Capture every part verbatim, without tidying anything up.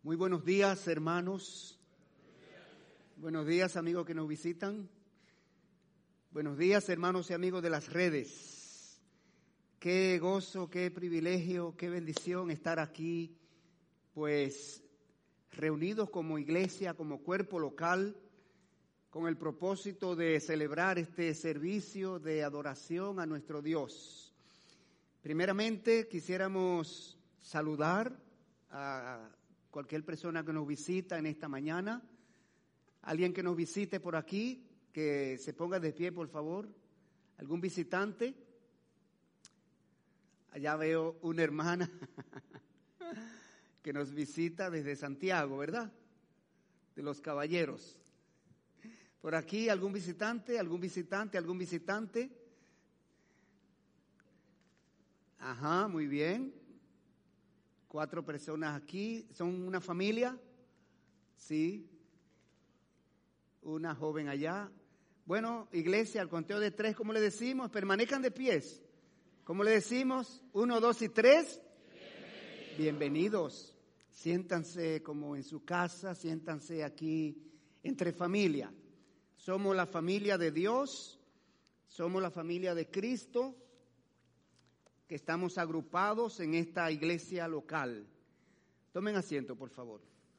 Muy buenos días, hermanos. Buenos días, amigos que nos visitan. Buenos días, hermanos y amigos de las redes. Qué gozo, qué privilegio, qué bendición estar aquí, pues reunidos como iglesia, como cuerpo local, con el propósito de celebrar este servicio de adoración a nuestro Dios. Primeramente, quisiéramos saludar a cualquier persona que nos visita en esta mañana. Alguien que nos visite por aquí, que se ponga de pie, por favor. ¿Algún visitante? Allá veo una hermana que nos visita desde Santiago, ¿verdad? De los Caballeros. Por aquí, ¿algún visitante? ¿Algún visitante? ¿Algún visitante? Ajá, muy bien. Cuatro personas aquí. ¿Son una familia? Sí. Una joven allá. Bueno, iglesia, al conteo de tres, ¿cómo le decimos? Permanezcan de pies. ¿Cómo le decimos? Uno, dos y tres. Bienvenidos. Bienvenidos. Siéntanse como en su casa, siéntanse aquí entre familia. Somos la familia de Dios, somos la familia de Cristo, que estamos agrupados en esta iglesia local. Tomen asiento, por favor.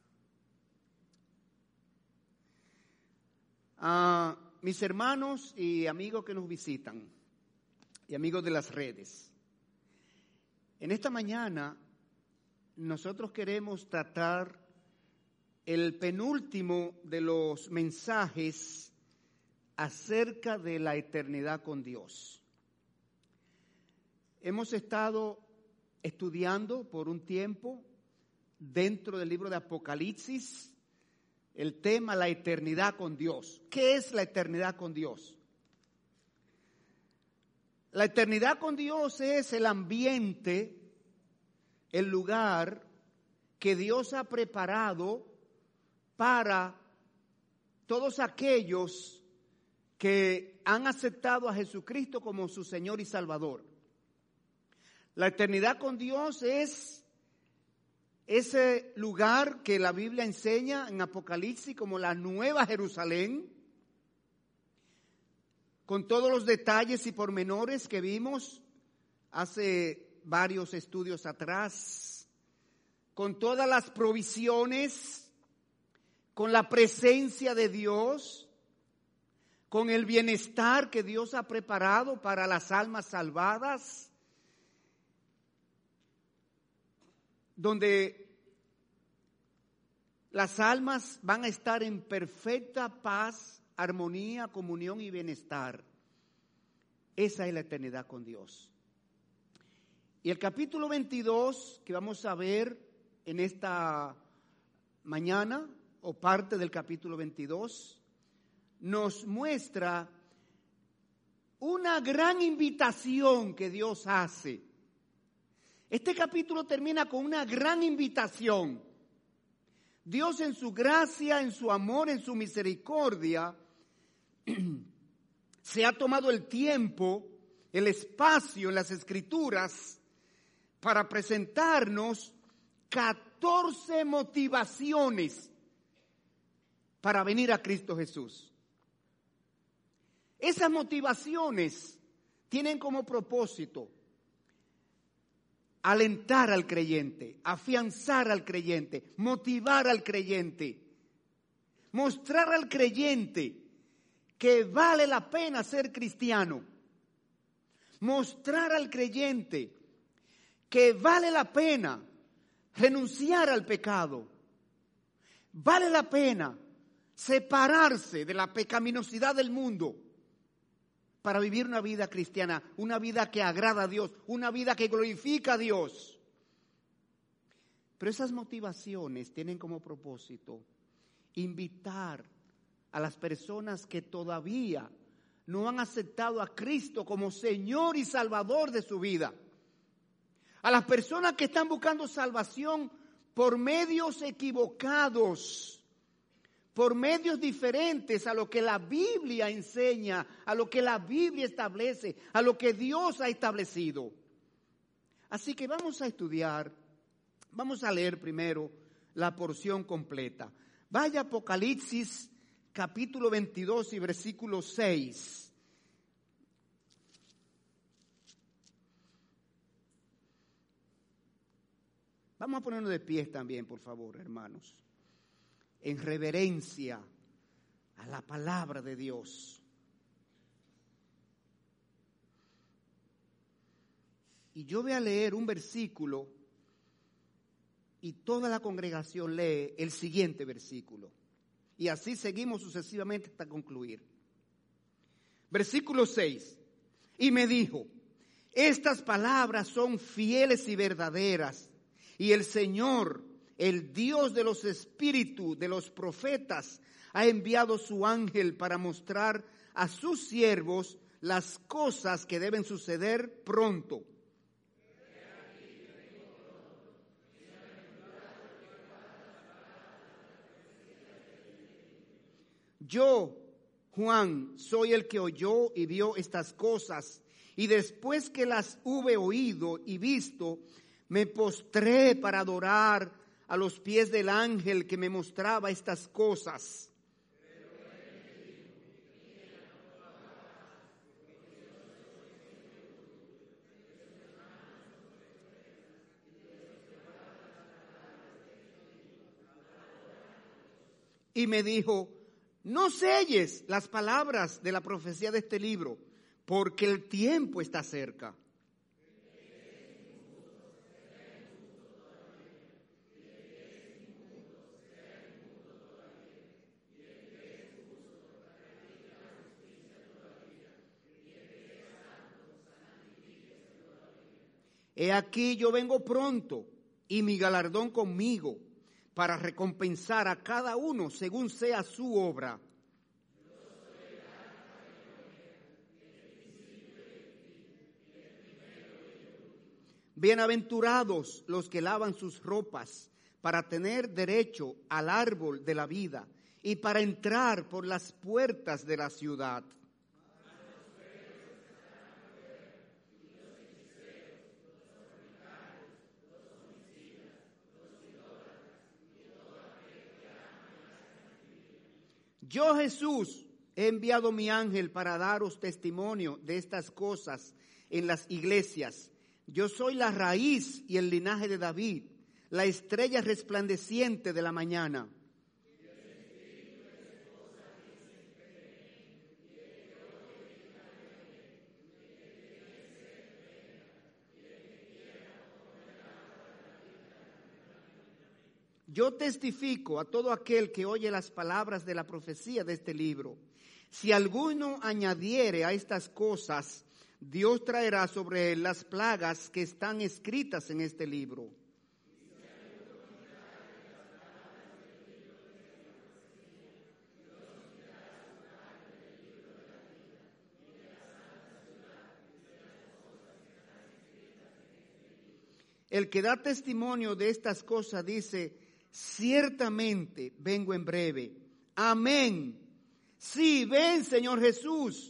Uh, mis hermanos y amigos que nos visitan, y amigos de las redes, en esta mañana nosotros queremos tratar el penúltimo de los mensajes acerca de la eternidad con Dios. Hemos estado estudiando por un tiempo dentro del libro de Apocalipsis el tema la eternidad con Dios. ¿Qué es la eternidad con Dios? La eternidad con Dios es el ambiente, el lugar que Dios ha preparado para todos aquellos que han aceptado a Jesucristo como su Señor y Salvador. La eternidad con Dios es ese lugar que la Biblia enseña en Apocalipsis como la Nueva Jerusalén, con todos los detalles y pormenores que vimos hace varios estudios atrás, con todas las provisiones, con la presencia de Dios, con el bienestar que Dios ha preparado para las almas salvadas, donde las almas van a estar en perfecta paz, armonía, comunión y bienestar. Esa es la eternidad con Dios. Y el capítulo veintidós que vamos a ver en esta mañana, o parte del capítulo veintidós, nos muestra una gran invitación que Dios hace. Este capítulo termina con una gran invitación. Dios en su gracia, en su amor, en su misericordia, se ha tomado el tiempo, el espacio en las Escrituras para presentarnos catorce motivaciones para venir a Cristo Jesús. Esas motivaciones tienen como propósito alentar al creyente, afianzar al creyente, motivar al creyente, mostrar al creyente que vale la pena ser cristiano, mostrar al creyente que vale la pena renunciar al pecado, vale la pena separarse de la pecaminosidad del mundo para vivir una vida cristiana, una vida que agrada a Dios, una vida que glorifica a Dios. Pero esas motivaciones tienen como propósito invitar a las personas que todavía no han aceptado a Cristo como Señor y Salvador de su vida. A las personas que están buscando salvación por medios equivocados, por medios diferentes a lo que la Biblia enseña, a lo que la Biblia establece, a lo que Dios ha establecido. Así que vamos a estudiar, vamos a leer primero la porción completa. Vaya a Apocalipsis capítulo veintidós y versículo seis. Vamos a ponernos de pie también, por favor, hermanos, en reverencia a la palabra de Dios. Y yo voy a leer un versículo y toda la congregación lee el siguiente versículo. Y así seguimos sucesivamente hasta concluir. Versículo seis. Y me dijo, estas palabras son fieles y verdaderas. Y el Señor, el Dios de los espíritus de los profetas, ha enviado su ángel para mostrar a sus siervos las cosas que deben suceder pronto. Yo, Juan, soy el que oyó y vio estas cosas, y después que las hube oído y visto, me postré para adorar a los pies del ángel que me mostraba estas cosas. Y me dijo, no selles las palabras de la profecía de este libro, porque el tiempo está cerca. He aquí yo vengo pronto, y mi galardón conmigo, para recompensar a cada uno según sea su obra. Bienaventurados los que lavan sus ropas para tener derecho al árbol de la vida y para entrar por las puertas de la ciudad. Yo, Jesús, he enviado mi ángel para daros testimonio de estas cosas en las iglesias. Yo soy la raíz y el linaje de David, la estrella resplandeciente de la mañana. Yo testifico a todo aquel que oye las palabras de la profecía de este libro. Si alguno añadiere a estas cosas, Dios traerá sobre él las plagas que están escritas en este libro. El que da testimonio de estas cosas dice, ciertamente vengo en breve. Amén. Sí, ven, Señor Jesús.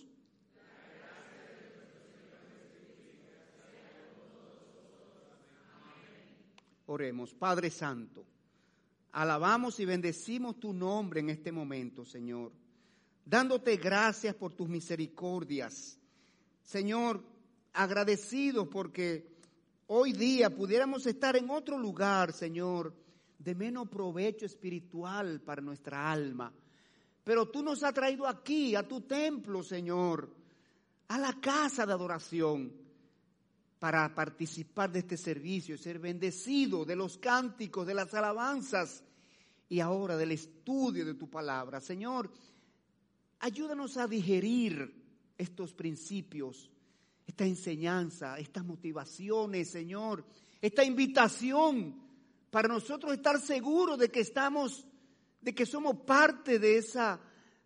Oremos. Padre Santo, alabamos y bendecimos tu nombre en este momento, Señor, dándote gracias por tus misericordias. Señor, agradecido porque hoy día pudiéramos estar en otro lugar, Señor, de menos provecho espiritual para nuestra alma. Pero tú nos has traído aquí, a tu templo, Señor, a la casa de adoración, para participar de este servicio, ser bendecido de los cánticos, de las alabanzas y ahora del estudio de tu palabra. Señor, ayúdanos a digerir estos principios, esta enseñanza, estas motivaciones, Señor, esta invitación para nosotros estar seguros de que estamos, de que somos parte de esa,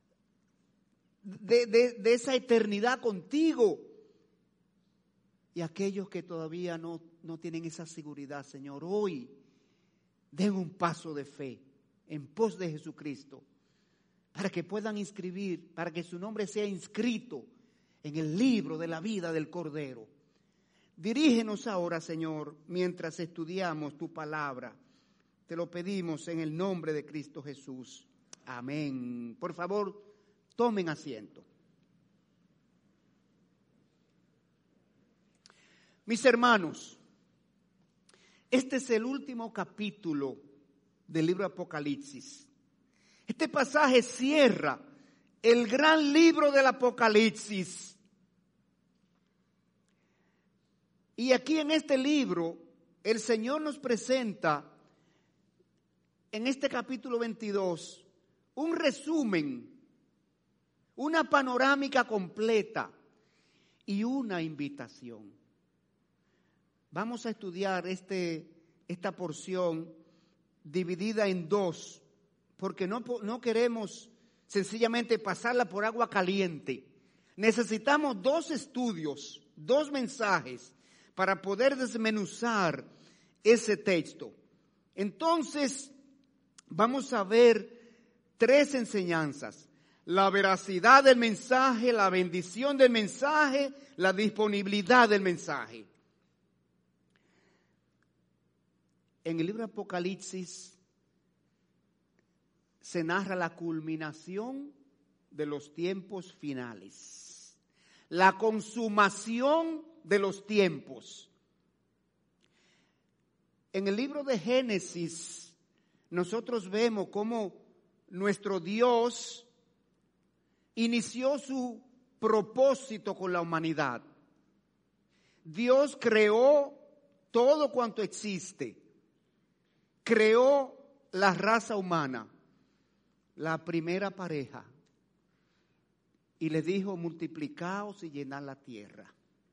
de, de, de esa eternidad contigo. Y aquellos que todavía no, no tienen esa seguridad, Señor, hoy den un paso de fe en pos de Jesucristo para que puedan inscribir, para que su nombre sea inscrito en el libro de la vida del Cordero. Dirígenos ahora, Señor, mientras estudiamos tu palabra. Te lo pedimos en el nombre de Cristo Jesús. Amén. Por favor, tomen asiento. Mis hermanos, este es el último capítulo del libro de Apocalipsis. Este pasaje cierra el gran libro del Apocalipsis. Y aquí en este libro, el Señor nos presenta, en este capítulo veintidós, un resumen, una panorámica completa y una invitación. Vamos a estudiar este, esta porción dividida en dos, porque no, no queremos sencillamente pasarla por agua caliente. Necesitamos dos estudios, dos mensajes para poder desmenuzar ese texto. Entonces, vamos a ver tres enseñanzas: la veracidad del mensaje, la bendición del mensaje, la disponibilidad del mensaje. En el libro de Apocalipsis se narra la culminación de los tiempos finales, la consumación de los tiempos. En el libro de Génesis nosotros vemos cómo nuestro Dios inició su propósito con la humanidad. Dios creó todo cuanto existe. Creó la raza humana, la primera pareja, y le dijo: multiplicaos y llenad la tierra.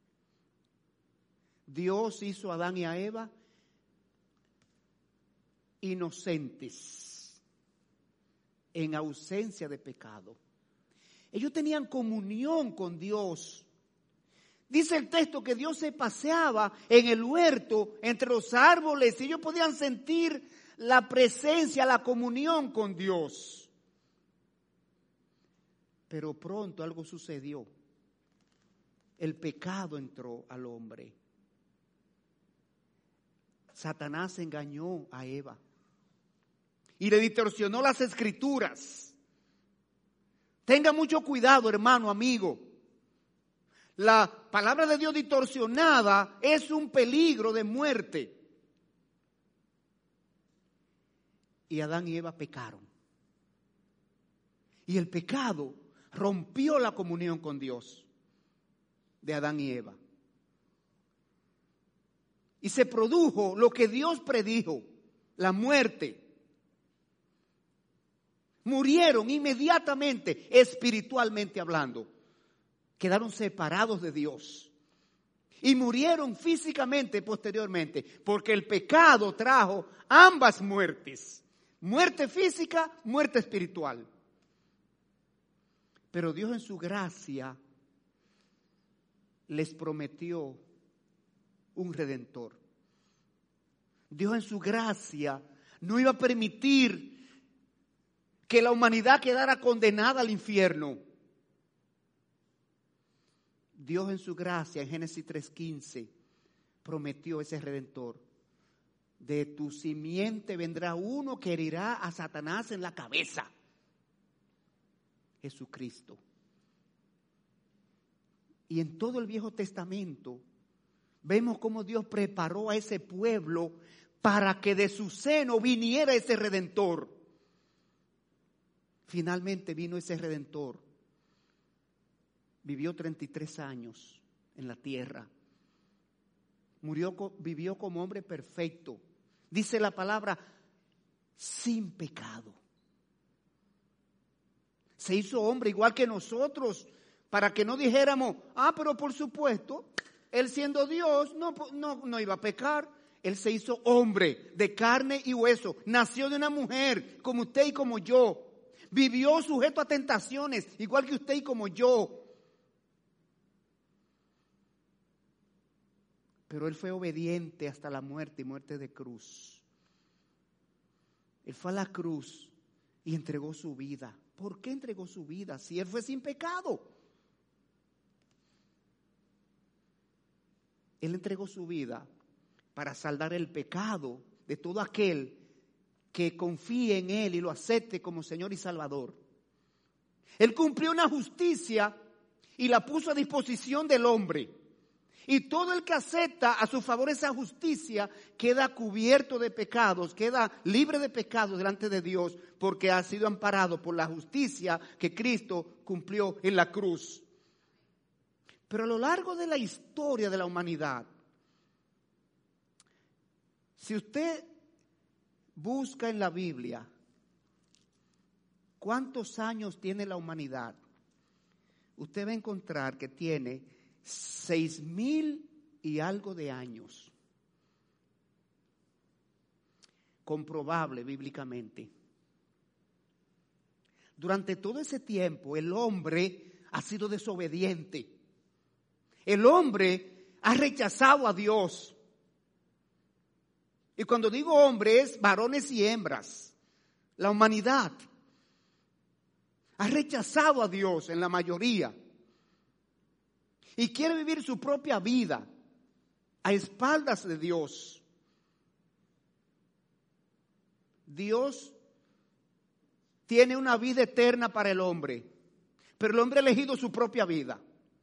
Dios hizo a Adán y a Eva inocentes, en ausencia de pecado. Ellos tenían comunión con Dios. Dice el texto que Dios se paseaba en el huerto entre los árboles y ellos podían sentir la presencia, la comunión con Dios. Pero pronto algo sucedió. El pecado entró al hombre. Satanás engañó a Eva y le distorsionó las escrituras. Tenga mucho cuidado, hermano, amigo. La palabra de Dios distorsionada es un peligro de muerte. Y Adán y Eva pecaron. Y el pecado rompió la comunión con Dios de Adán y Eva. Y se produjo lo que Dios predijo, la muerte. Murieron inmediatamente, espiritualmente hablando. Quedaron separados de Dios. Y murieron físicamente posteriormente, porque el pecado trajo ambas muertes. Muerte física, muerte espiritual. Pero Dios en su gracia les prometió un redentor. Dios en su gracia no iba a permitir que la humanidad quedara condenada al infierno. Dios en su gracia, en Génesis tres quince, prometió ese redentor. De tu simiente vendrá uno que herirá a Satanás en la cabeza. Jesucristo. Y en todo el Viejo Testamento vemos cómo Dios preparó a ese pueblo para que de su seno viniera ese redentor. Finalmente vino ese redentor. Vivió treinta y tres años en la tierra. Murió, vivió como hombre perfecto. Dice la palabra, sin pecado. Se hizo hombre igual que nosotros, para que no dijéramos, ah, pero por supuesto, él siendo Dios no, no, no iba a pecar. Él se hizo hombre de carne y hueso. Nació de una mujer como usted y como yo. Vivió sujeto a tentaciones, igual que usted y como yo. Pero él fue obediente hasta la muerte y muerte de cruz. Él fue a la cruz y entregó su vida. ¿Por qué entregó su vida si él fue sin pecado? Él entregó su vida para saldar el pecado de todo aquel que confíe en Él y lo acepte como Señor y Salvador. Él cumplió una justicia y la puso a disposición del hombre. Y todo el que acepta a su favor esa justicia queda cubierto de pecados, queda libre de pecados delante de Dios, porque ha sido amparado por la justicia que Cristo cumplió en la cruz. Pero a lo largo de la historia de la humanidad, si usted busca en la Biblia cuántos años tiene la humanidad, usted va a encontrar que tiene seis mil y algo de años. Comprobable bíblicamente. Durante todo ese tiempo el hombre ha sido desobediente. El hombre ha rechazado a Dios. Y cuando digo hombre es varones y hembras. La humanidad ha rechazado a Dios en la mayoría. Y quiere vivir su propia vida a espaldas de Dios. Dios tiene una vida eterna para el hombre, pero el hombre ha elegido su propia vida.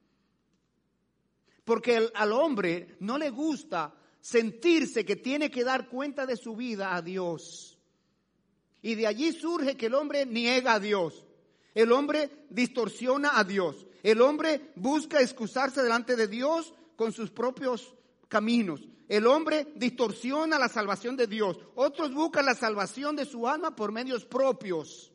Porque el, al hombre no le gusta sentirse que tiene que dar cuenta de su vida a Dios. Y de allí surge que el hombre niega a Dios. El hombre distorsiona a Dios. El hombre busca excusarse delante de Dios con sus propios caminos. El hombre distorsiona la salvación de Dios. Otros buscan la salvación de su alma por medios propios.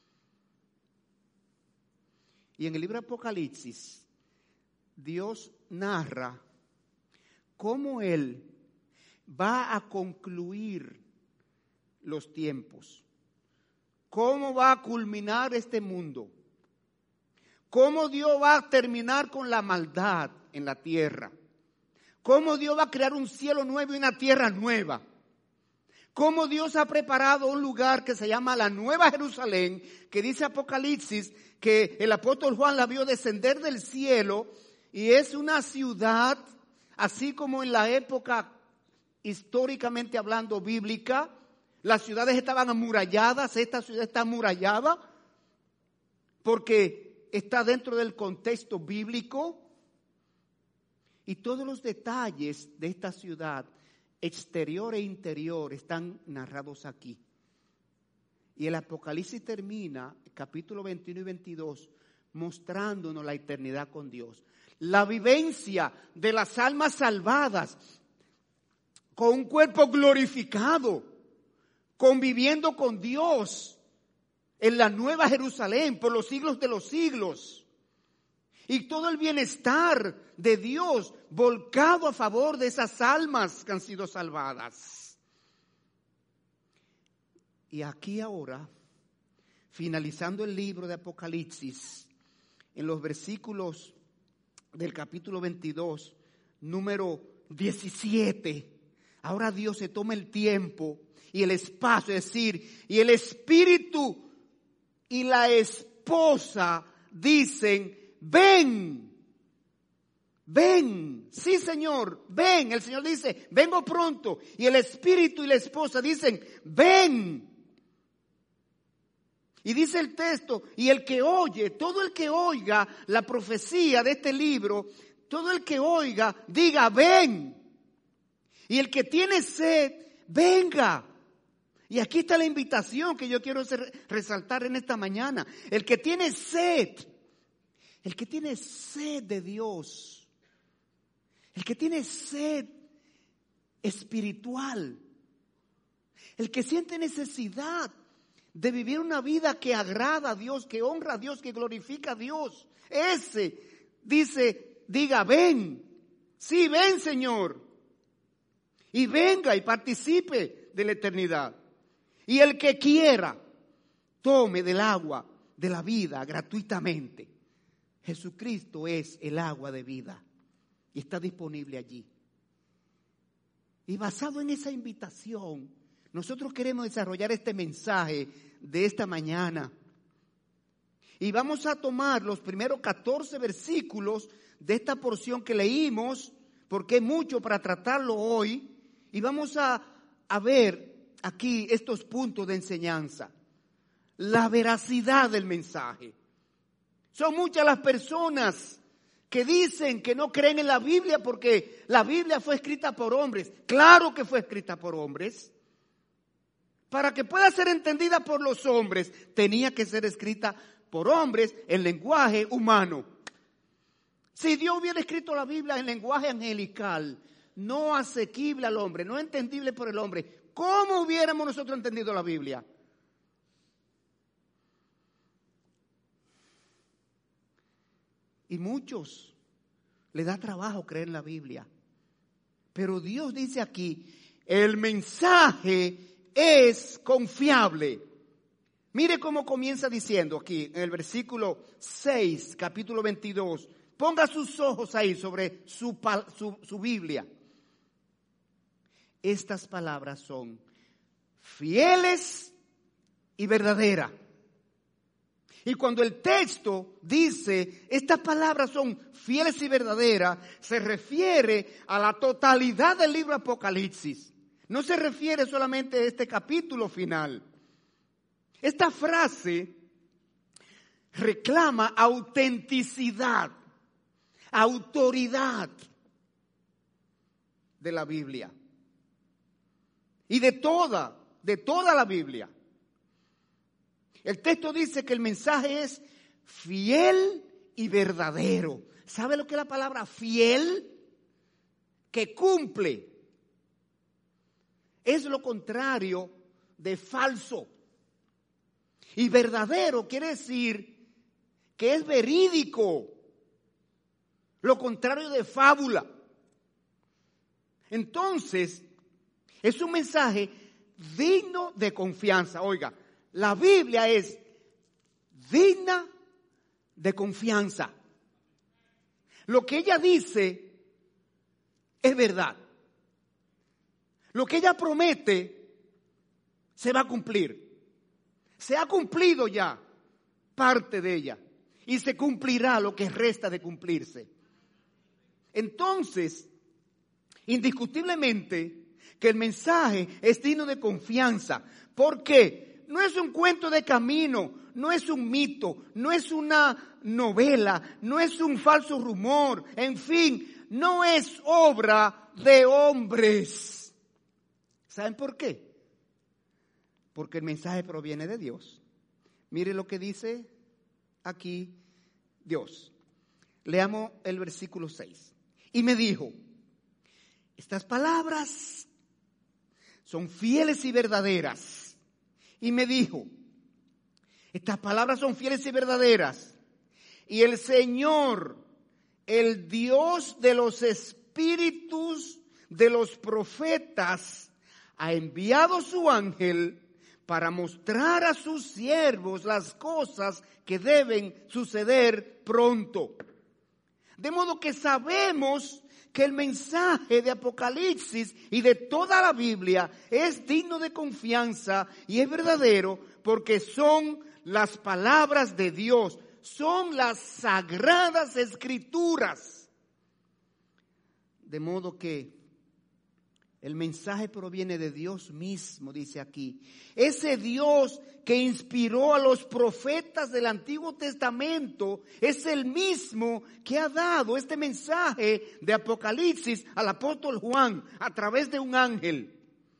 Y en el libro de Apocalipsis, Dios narra cómo Él va a concluir los tiempos. ¿Cómo va a culminar este mundo? ¿Cómo Dios va a terminar con la maldad en la tierra? ¿Cómo Dios va a crear un cielo nuevo y una tierra nueva? ¿Cómo Dios ha preparado un lugar que se llama la Nueva Jerusalén, que dice Apocalipsis que el apóstol Juan la vio descender del cielo, y es una ciudad, así como en la época históricamente hablando bíblica, las ciudades estaban amuralladas, esta ciudad está amurallada porque está dentro del contexto bíblico, y todos los detalles de esta ciudad, exterior e interior, están narrados aquí. Y el Apocalipsis termina, capítulo veintiuno y veintidós, mostrándonos la eternidad con Dios. La vivencia de las almas salvadas con un cuerpo glorificado, conviviendo con Dios en la Nueva Jerusalén por los siglos de los siglos. Y todo el bienestar de Dios volcado a favor de esas almas que han sido salvadas. Y aquí ahora, finalizando el libro de Apocalipsis, en los versículos del capítulo veintidós, número diecisiete, ahora Dios se toma el tiempo y el espacio, es decir, y el espíritu y la esposa dicen: ven, ven, sí Señor, ven. El Señor dice: vengo pronto. Y el espíritu y la esposa dicen: ven. Y dice el texto: y el que oye, todo el que oiga la profecía de este libro, todo el que oiga, diga: ven. Y el que tiene sed, venga. Y aquí está la invitación que yo quiero hacer, resaltar en esta mañana. El que tiene sed, el que tiene sed de Dios, el que tiene sed espiritual, el que siente necesidad de vivir una vida que agrada a Dios, que honra a Dios, que glorifica a Dios, ese dice, diga: ven, sí, ven Señor, y venga y participe de la eternidad. Y el que quiera, tome del agua de la vida gratuitamente. Jesucristo es el agua de vida y está disponible allí. Y basado en esa invitación, nosotros queremos desarrollar este mensaje de esta mañana. Y vamos a tomar los primeros catorce versículos de esta porción que leímos, porque es mucho para tratarlo hoy. Y vamos a, a ver aquí estos puntos de enseñanza. La veracidad del mensaje. Son muchas las personas que dicen que no creen en la Biblia porque la Biblia fue escrita por hombres. Claro que fue escrita por hombres. Para que pueda ser entendida por los hombres, tenía que ser escrita por hombres en lenguaje humano. Si Dios hubiera escrito la Biblia en lenguaje angelical, no asequible al hombre, no entendible por el hombre, ¿cómo hubiéramos nosotros entendido la Biblia? Y muchos les da trabajo creer en la Biblia. Pero Dios dice aquí, el mensaje es confiable. Mire cómo comienza diciendo aquí en el versículo seis, capítulo veintidós. Ponga sus ojos ahí sobre su, su, su Biblia. Estas palabras son fieles y verdaderas. Y cuando el texto dice, estas palabras son fieles y verdaderas, se refiere a la totalidad del libro Apocalipsis. No se refiere solamente a este capítulo final. Esta frase reclama autenticidad, autoridad de la Biblia. Y de toda, de toda la Biblia. El texto dice que el mensaje es fiel y verdadero. ¿Sabe lo que es la palabra fiel? Que cumple. Es lo contrario de falso. Y verdadero quiere decir que es verídico. Lo contrario de fábula. Entonces, es un mensaje digno de confianza. Oiga, la Biblia es digna de confianza. Lo que ella dice es verdad. Lo que ella promete se va a cumplir. Se ha cumplido ya parte de ella y se cumplirá lo que resta de cumplirse. Entonces, indiscutiblemente que el mensaje es digno de confianza. ¿Por qué? No es un cuento de camino, no es un mito, no es una novela, no es un falso rumor, en fin, no es obra de hombres. ¿Saben por qué? Porque el mensaje proviene de Dios. Mire lo que dice aquí Dios. Leamos el versículo seis. Y me dijo, estas palabras son fieles y verdaderas. Y me dijo, estas palabras son fieles y verdaderas. Y el Señor, el Dios de los espíritus de los profetas, ha enviado su ángel para mostrar a sus siervos las cosas que deben suceder pronto. De modo que sabemos que el mensaje de Apocalipsis y de toda la Biblia es digno de confianza y es verdadero porque son las palabras de Dios, son las sagradas escrituras. De modo que el mensaje proviene de Dios mismo, dice aquí. Ese Dios que inspiró a los profetas del Antiguo Testamento es el mismo que ha dado este mensaje de Apocalipsis al apóstol Juan a través de un ángel.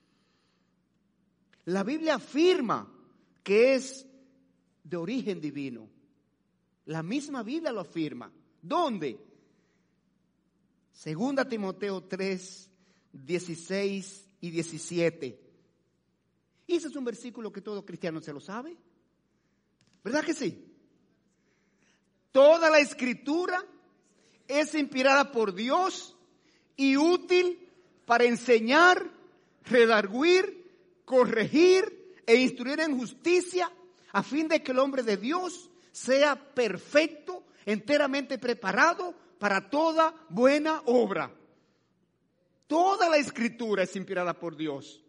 La Biblia afirma que es de origen divino. La misma Biblia lo afirma. ¿Dónde? Segunda Timoteo tres, dieciséis y diecisiete. Y ese es un versículo que todo cristiano se lo sabe. ¿Verdad que sí? Toda la escritura es inspirada por Dios y útil para enseñar, redarguir, corregir e instruir en justicia, a fin de que el hombre de Dios sea perfecto, enteramente preparado para toda buena obra. Toda la escritura es inspirada por Dios.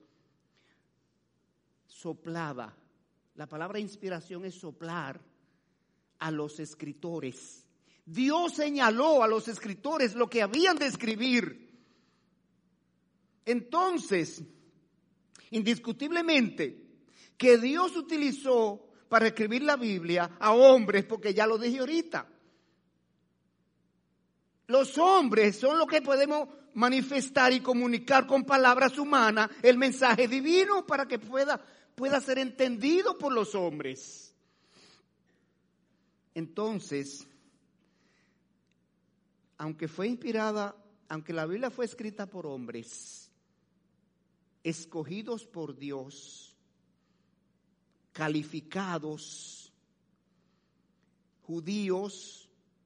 Soplada. La palabra inspiración es soplar a los escritores. Dios señaló a los escritores lo que habían de escribir. Entonces, Indiscutiblemente que Dios utilizó para escribir la Biblia a hombres, porque ya lo dije ahorita. Los hombres son los que podemos manifestar y comunicar con palabras humanas el mensaje divino para que pueda, pueda ser entendido por los hombres. Entonces, aunque fue inspirada, aunque la Biblia fue escrita por hombres, escogidos por Dios, calificados, judíos,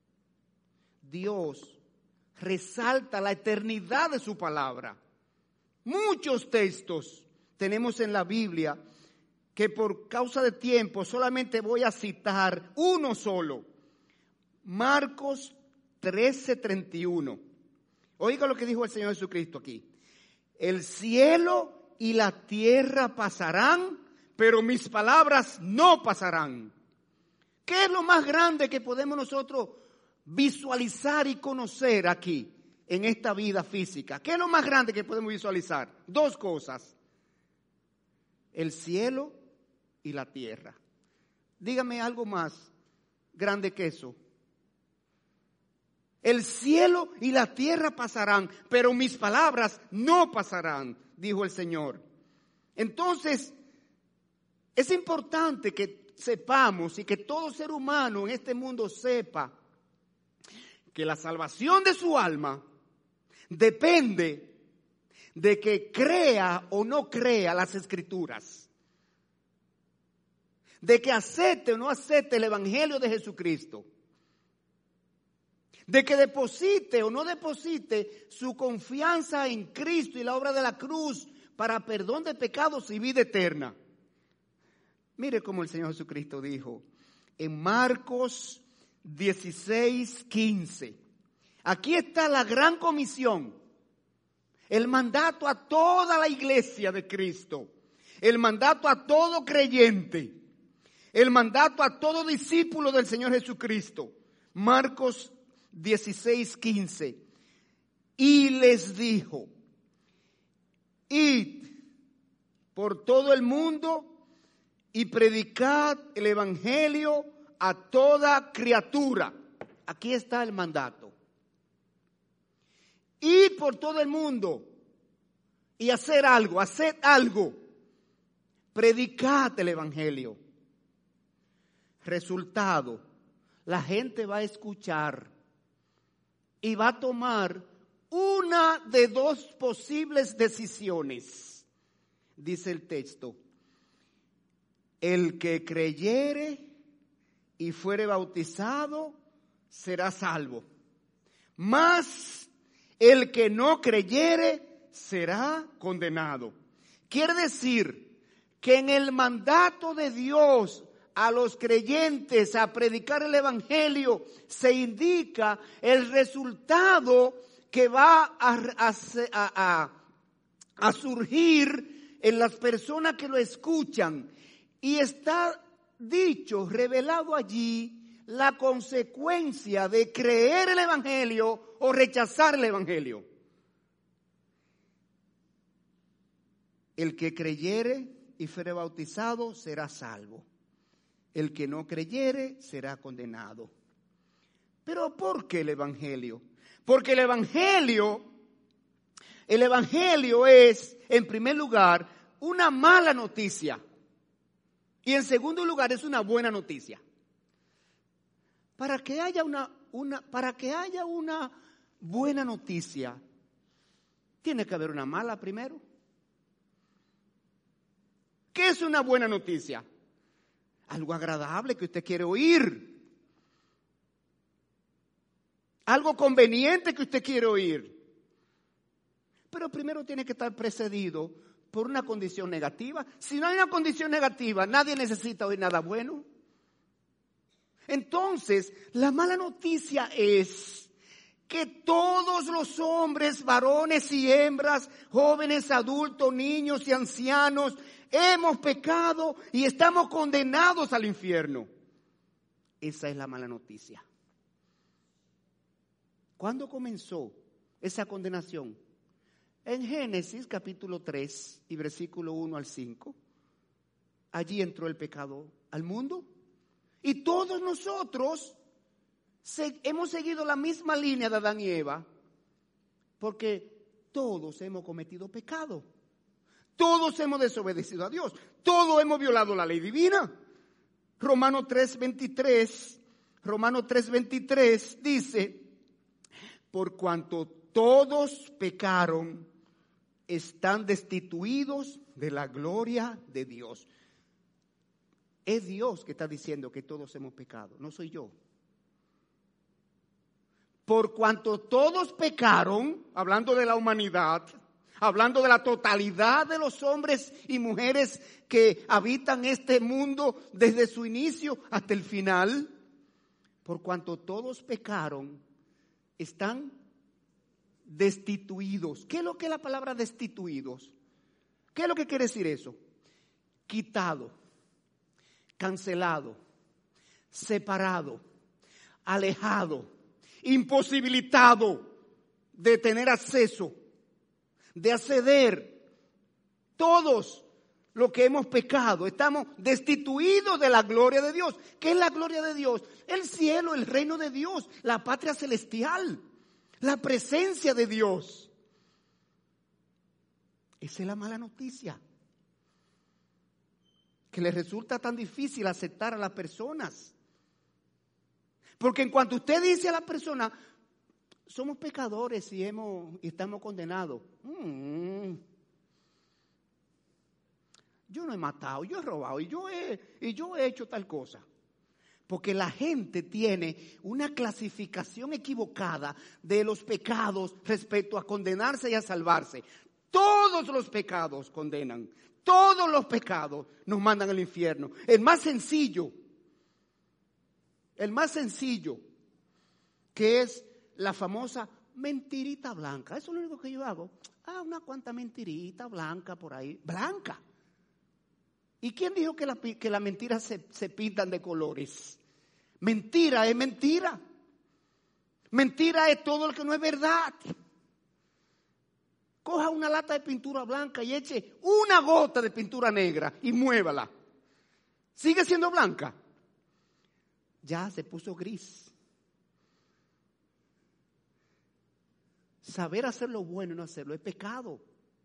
Dios resalta la eternidad de su palabra. Muchos textos tenemos en la Biblia que por causa de tiempo solamente voy a citar uno solo. Marcos trece, treinta y uno. Oiga lo que dijo el Señor Jesucristo aquí. El cielo y la tierra pasarán, pero mis palabras no pasarán. ¿Qué es lo más grande que podemos nosotros visualizar y conocer aquí en esta vida física? ¿Qué es lo más grande que podemos visualizar? Dos cosas: el cielo y la tierra. Dígame algo más grande que eso. El cielo y la tierra pasarán, pero mis palabras no pasarán, dijo el Señor. Entonces, es importante que sepamos y que todo ser humano en este mundo sepa que la salvación de su alma depende de que crea o no crea las Escrituras, de que acepte o no acepte el Evangelio de Jesucristo, de que deposite o no deposite su confianza en Cristo y la obra de la cruz para perdón de pecados y vida eterna. Mire cómo el Señor Jesucristo dijo en Marcos dieciséis, quince. Aquí está la gran comisión, el mandato a toda la iglesia de Cristo, el mandato a todo creyente, el mandato a todo discípulo del Señor Jesucristo. Marcos dieciséis, quince. Y les dijo: id por todo el mundo y predicad el evangelio a toda criatura. Aquí está el mandato. Ir por todo el mundo y hacer algo, hacer algo. Predicad el evangelio. Resultado: la gente va a escuchar y va a tomar una de dos posibles decisiones. Dice el texto: el que creyere y fuere bautizado será salvo, mas el que no creyere será condenado. Quiere decir que en el mandato de Dios a los creyentes a predicar el evangelio se indica el resultado que va a, a, a, a surgir en las personas que lo escuchan. Y está dicho, revelado allí, la consecuencia de creer el evangelio o rechazar el evangelio. El que creyere y fuere bautizado será salvo. El que no creyere será condenado. ¿Pero por qué el evangelio? Porque el evangelio, el evangelio es, en primer lugar, una mala noticia. Y en segundo lugar, es una buena noticia. Para que haya una, una, para que haya una buena noticia, tiene que haber una mala primero. ¿Qué es una buena noticia? Algo agradable que usted quiere oír. Algo conveniente que usted quiere oír. Pero primero tiene que estar precedido por una condición negativa. Si no hay una condición negativa, nadie necesita oír nada bueno. Entonces, la mala noticia es que todos los hombres, varones y hembras, jóvenes, adultos, niños y ancianos, hemos pecado y estamos condenados al infierno. Esa es la mala noticia. ¿Cuándo comenzó esa condenación? En Génesis capítulo tres y versículo uno al cinco, allí entró el pecado al mundo y todos nosotros se, hemos seguido la misma línea de Adán y Eva, porque todos hemos cometido pecado, todos hemos desobedecido a Dios, todos hemos violado la ley divina. Romanos tres veintitrés, Romanos tres veintitrés dice: por cuanto todos pecaron, están destituidos de la gloria de Dios. Es Dios que está diciendo que todos hemos pecado, no soy yo. Por cuanto todos pecaron, hablando de la humanidad, hablando de la totalidad de los hombres y mujeres que habitan este mundo desde su inicio hasta el final, por cuanto todos pecaron, están destituidos. ¿Qué es lo que es la palabra destituidos? ¿Qué es lo que quiere decir eso? Quitado, cancelado, separado, alejado, imposibilitado de tener acceso, de acceder. Todos los que hemos pecado estamos destituidos de la gloria de Dios. ¿Qué es la gloria de Dios? El cielo, el reino de Dios, la patria celestial, la presencia de Dios. Esa es la mala noticia, que le resulta tan difícil aceptar a las personas. Porque en cuanto usted dice a la persona, somos pecadores y, hemos, y estamos condenados. Mm, yo no he matado, yo he robado y yo he, y yo he hecho tal cosa. Porque la gente tiene una clasificación equivocada de los pecados respecto a condenarse y a salvarse. Todos los pecados condenan, todos los pecados nos mandan al infierno. El más sencillo, el más sencillo, que es la famosa mentirita blanca. Eso es lo único que yo hago. Ah, una cuanta mentirita blanca por ahí. Blanca. ¿Y quién dijo que, la, que las mentiras se, se pintan de colores? Mentira es mentira. Mentira es todo lo que no es verdad. Coja una lata de pintura blanca y eche una gota de pintura negra y muévala. ¿Sigue siendo blanca? Ya se puso gris. Saber hacer lo bueno y no hacerlo es pecado.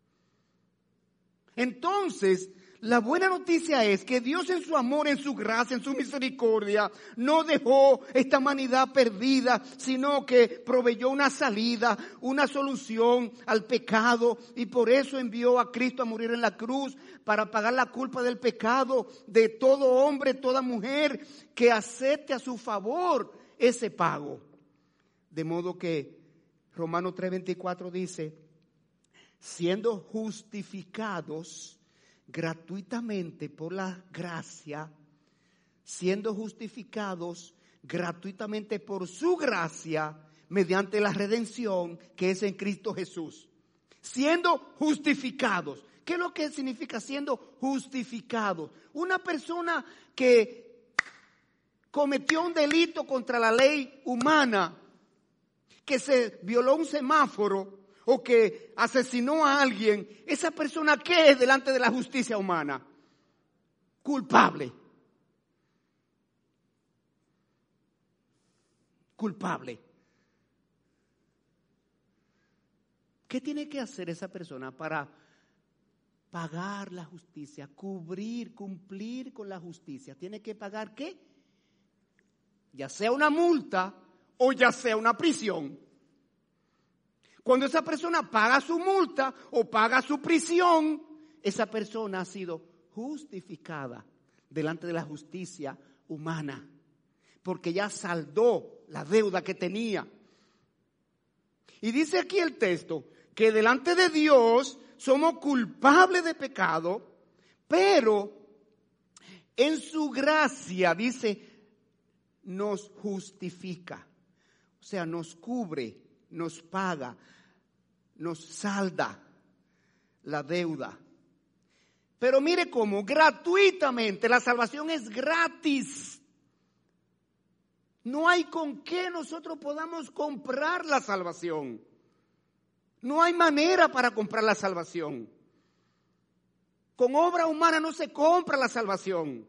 Entonces, la buena noticia es que Dios en su amor, en su gracia, en su misericordia, no dejó esta humanidad perdida, sino que proveyó una salida, una solución al pecado, y por eso envió a Cristo a morir en la cruz para pagar la culpa del pecado de todo hombre, toda mujer que acepte a su favor ese pago. De modo que Romanos tres veinticuatro dice: siendo justificados gratuitamente por la gracia, siendo justificados gratuitamente por su gracia, mediante la redención que es en Cristo Jesús. Siendo justificados. ¿Qué es lo que significa siendo justificados? Una persona que cometió un delito contra la ley humana, que se violó un semáforo, o que asesinó a alguien, esa persona, ¿qué es delante de la justicia humana? Culpable. Culpable. ¿Qué tiene que hacer esa persona para pagar la justicia, cubrir, cumplir con la justicia? Tiene que pagar ¿qué? Ya sea una multa o ya sea una prisión. Cuando esa persona paga su multa o paga su prisión, esa persona ha sido justificada delante de la justicia humana, porque ya saldó la deuda que tenía. Y dice aquí el texto que delante de Dios somos culpables de pecado, pero en su gracia, dice, nos justifica. O sea, nos cubre, nos paga, nos salda la deuda. Pero mire cómo, gratuitamente, la salvación es gratis. No hay con qué nosotros podamos comprar la salvación. No hay manera para comprar la salvación. Con obra humana no se compra la salvación.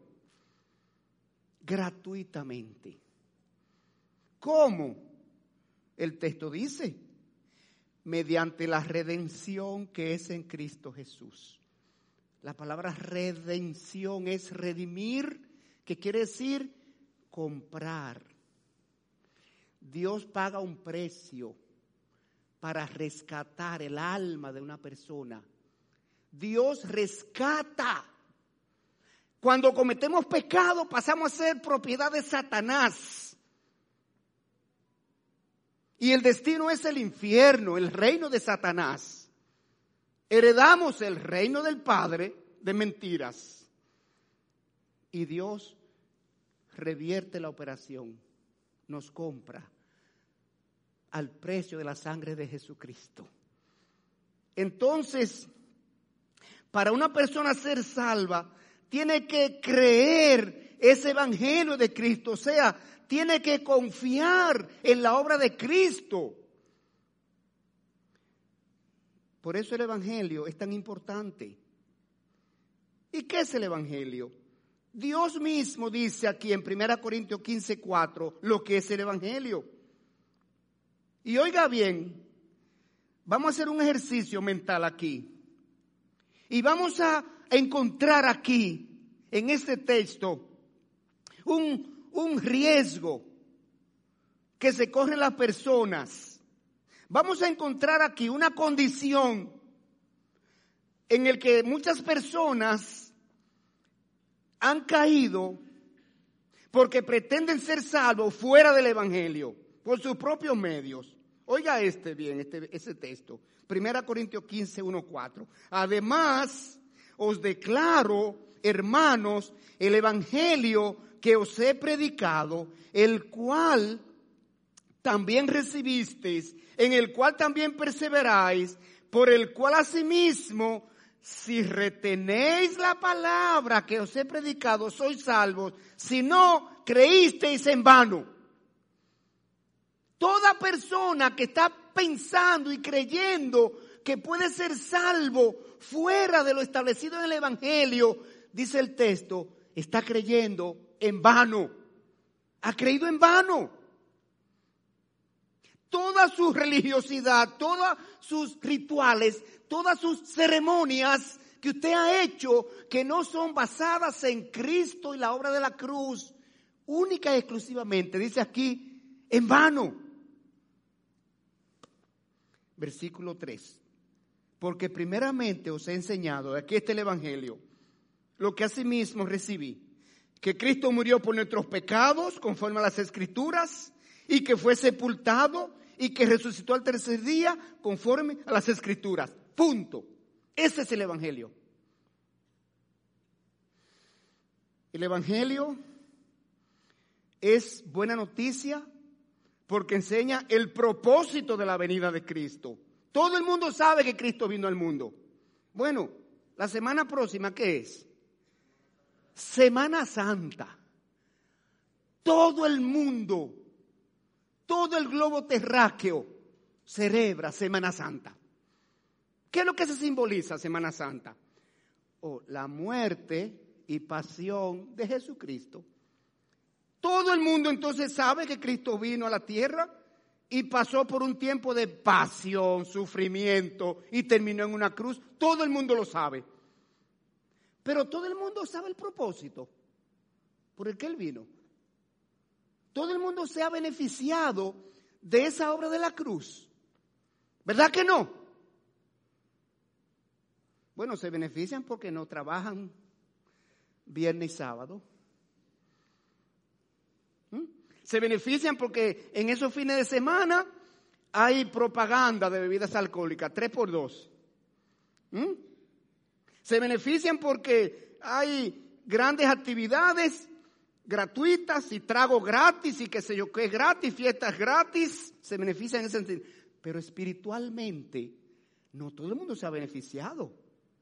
Gratuitamente. ¿Cómo? El texto dice, mediante la redención que es en Cristo Jesús. La palabra redención es redimir, que quiere decir comprar. Dios paga un precio para rescatar el alma de una persona. Dios rescata. Cuando cometemos pecado pasamos a ser propiedad de Satanás. Y el destino es el infierno, el reino de Satanás. Heredamos el reino del Padre de mentiras. Y Dios revierte la operación, nos compra al precio de la sangre de Jesucristo. Entonces, para una persona ser salva, tiene que creer ese evangelio de Cristo, o sea, tiene que confiar en la obra de Cristo. Por eso el evangelio es tan importante. ¿Y qué es el evangelio? Dios mismo dice aquí en primera Corintios quince, cuatro lo que es el evangelio. Y oiga bien, vamos a hacer un ejercicio mental aquí. Y vamos a encontrar aquí, en este texto, un, un riesgo que se corren las personas. Vamos a encontrar aquí una condición en la que muchas personas han caído porque pretenden ser salvos fuera del evangelio, por sus propios medios. Oiga este bien, este, ese texto. primera Corintios quince, uno, cuatro. Además, os declaro, hermanos, el evangelio que os he predicado, el cual también recibisteis, en el cual también perseveráis, por el cual asimismo, si retenéis la palabra que os he predicado, sois salvos. Si no, creísteis en vano. Toda persona que está pensando y creyendo que puede ser salvo fuera de lo establecido en el evangelio, dice el texto, está creyendo en vano. Ha creído en vano. Toda su religiosidad, todos sus rituales, todas sus ceremonias que usted ha hecho, que no son basadas en Cristo y la obra de la cruz, única y exclusivamente, dice aquí, en vano. Versículo tres. Porque primeramente os he enseñado, aquí está el evangelio, lo que asimismo recibí, que Cristo murió por nuestros pecados, conforme a las Escrituras, y que fue sepultado, y que resucitó al tercer día, conforme a las Escrituras. Punto. Ese es el evangelio. El evangelio es buena noticia porque enseña el propósito de la venida de Cristo. Todo el mundo sabe que Cristo vino al mundo. Bueno, la semana próxima, ¿qué es? Semana Santa. Todo el mundo, todo el globo terráqueo celebra Semana Santa. ¿Qué es lo que se simboliza Semana Santa? Oh, la muerte y pasión de Jesucristo. Todo el mundo entonces sabe que Cristo vino a la tierra y pasó por un tiempo de pasión, sufrimiento y terminó en una cruz. Todo el mundo lo sabe. Pero todo el mundo sabe el propósito por el que Él vino. Todo el mundo se ha beneficiado de esa obra de la cruz. ¿Verdad que no? Bueno, se benefician porque no trabajan viernes y sábado. ¿Mm? Se benefician porque en esos fines de semana hay propaganda de bebidas alcohólicas, tres por dos. ¿Mm? Se benefician porque hay grandes actividades gratuitas y trago gratis y qué sé yo qué gratis, fiestas gratis. Se benefician en ese sentido. Pero espiritualmente no todo el mundo se ha beneficiado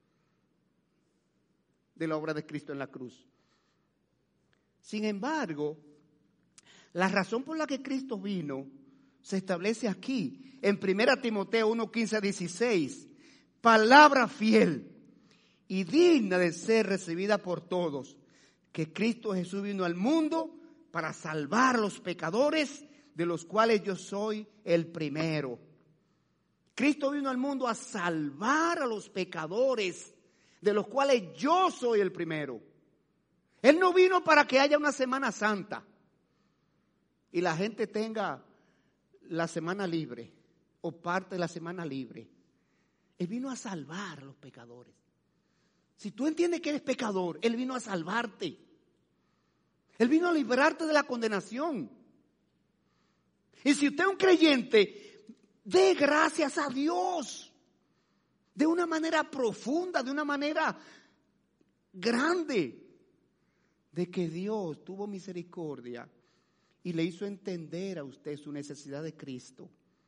de la obra de Cristo en la cruz. Sin embargo, la razón por la que Cristo vino se establece aquí, en primera Timoteo uno, quince a dieciséis. Palabra fiel y digna de ser recibida por todos, que Cristo Jesús vino al mundo para salvar a los pecadores, de los cuales yo soy el primero. Cristo vino al mundo a salvar a los pecadores, de los cuales yo soy el primero. Él no vino para que haya una Semana Santa y la gente tenga la semana libre o parte de la semana libre. Él vino a salvar a los pecadores. Si tú entiendes que eres pecador, Él vino a salvarte. Él vino a liberarte de la condenación. Y si usted es un creyente, dé gracias a Dios de una manera profunda, de una manera grande, de que Dios tuvo misericordia y le hizo entender a usted su necesidad de Cristo.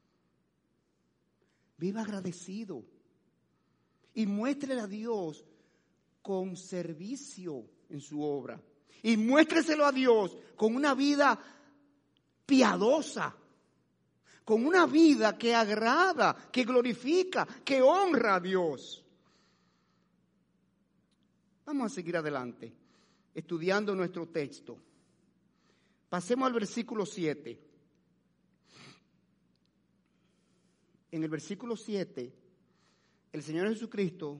Viva agradecido y muéstrele a Dios con servicio en su obra. Y muéstreselo a Dios con una vida piadosa, con una vida que agrada, que glorifica, que honra a Dios. Vamos a seguir adelante, estudiando nuestro texto. Pasemos al versículo siete. En el versículo siete, el Señor Jesucristo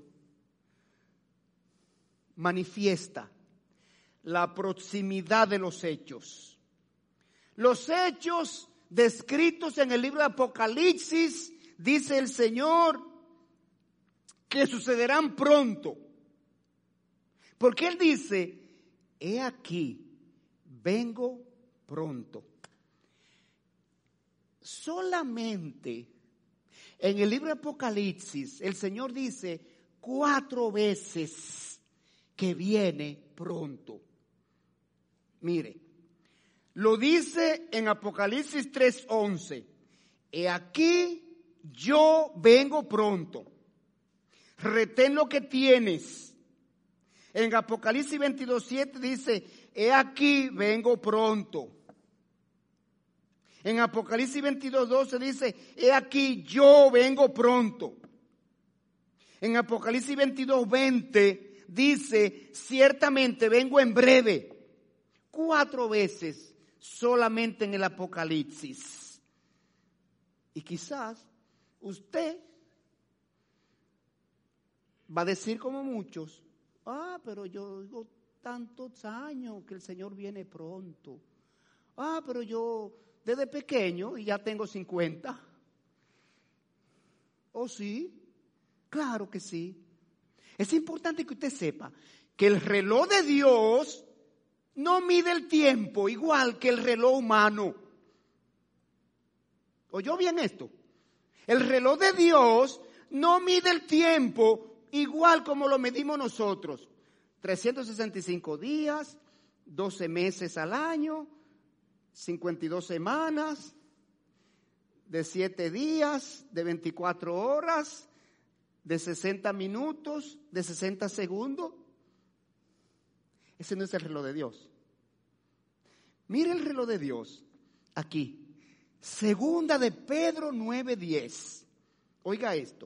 manifiesta la proximidad de los hechos. Los hechos descritos en el libro de Apocalipsis, dice el Señor, que sucederán pronto. Porque Él dice, he aquí, vengo pronto. Solamente en el libro de Apocalipsis, el Señor dice cuatro veces que viene pronto. Mire, lo dice en Apocalipsis tres once. He aquí yo vengo pronto. Retén lo que tienes. En Apocalipsis veintidós siete dice, he aquí vengo pronto. En Apocalipsis veintidós doce dice, he aquí yo vengo pronto. En Apocalipsis veintidós veinte dice, ciertamente vengo en breve. Cuatro veces solamente en el Apocalipsis. Y quizás usted va a decir como muchos, ah, pero yo digo tantos años que el Señor viene pronto. Ah, pero yo desde pequeño y ya tengo cincuenta. ¿Oh sí? Claro que sí. Es importante que usted sepa que el reloj de Dios no mide el tiempo igual que el reloj humano. ¿Oyó bien esto? El reloj de Dios no mide el tiempo igual como lo medimos nosotros. trescientos sesenta y cinco días, doce meses al año, cincuenta y dos semanas, de siete días, de veinticuatro horas, de sesenta minutos, de sesenta segundos. Ese no es el reloj de Dios. Mire el reloj de Dios aquí. Segunda de Pedro nueve diez. Oiga esto.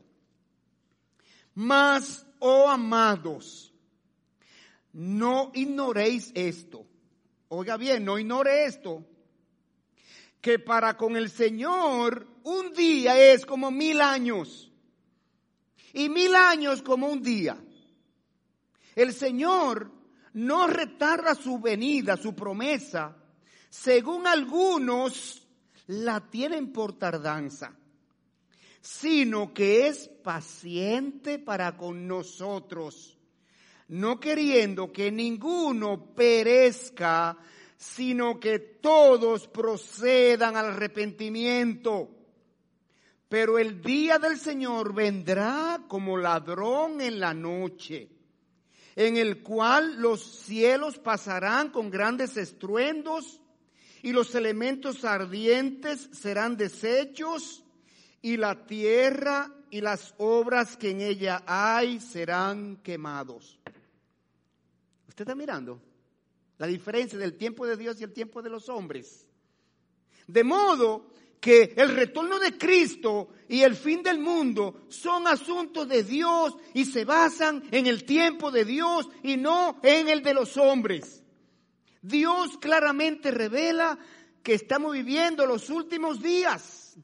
Mas, oh amados, no ignoréis esto. Oiga bien, no ignore esto. Que para con el Señor un día es como mil años. Y mil años como un día. El Señor no retarda su venida, su promesa, según algunos la tienen por tardanza, sino que es paciente para con nosotros, no queriendo que ninguno perezca, sino que todos procedan al arrepentimiento. Pero el día del Señor vendrá como ladrón en la noche, en el cual los cielos pasarán con grandes estruendos y los elementos ardientes serán deshechos y la tierra y las obras que en ella hay serán quemados. ¿Usted está mirando la diferencia del tiempo de Dios y el tiempo de los hombres? De modo que el retorno de Cristo y el fin del mundo son asuntos de Dios y se basan en el tiempo de Dios y no en el de los hombres. Dios claramente revela que estamos viviendo los últimos días.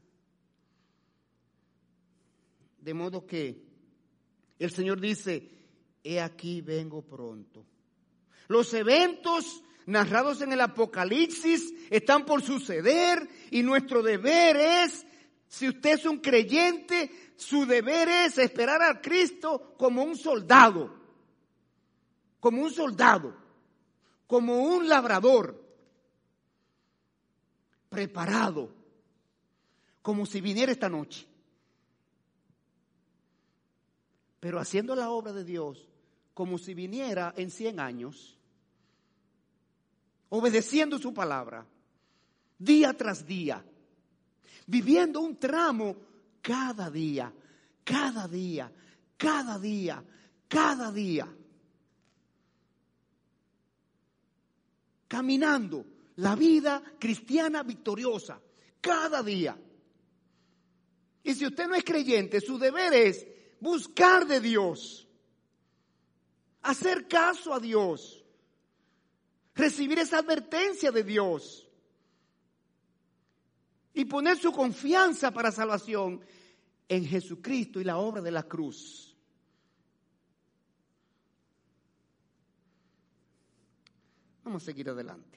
De modo que el Señor dice, he aquí vengo pronto. Los eventos narrados en el Apocalipsis están por suceder y nuestro deber es, si usted es un creyente, su deber es esperar a Cristo como un soldado, como un soldado, como un labrador, preparado, como si viniera esta noche. Pero haciendo la obra de Dios como si viniera en cien años, obedeciendo su palabra, día tras día, viviendo un tramo cada día, cada día, cada día, cada día, caminando la vida cristiana victoriosa, cada día. Y si usted no es creyente, su deber es buscar de Dios, hacer caso a Dios, recibir esa advertencia de Dios y poner su confianza para salvación en Jesucristo y la obra de la cruz. Vamos a seguir adelante.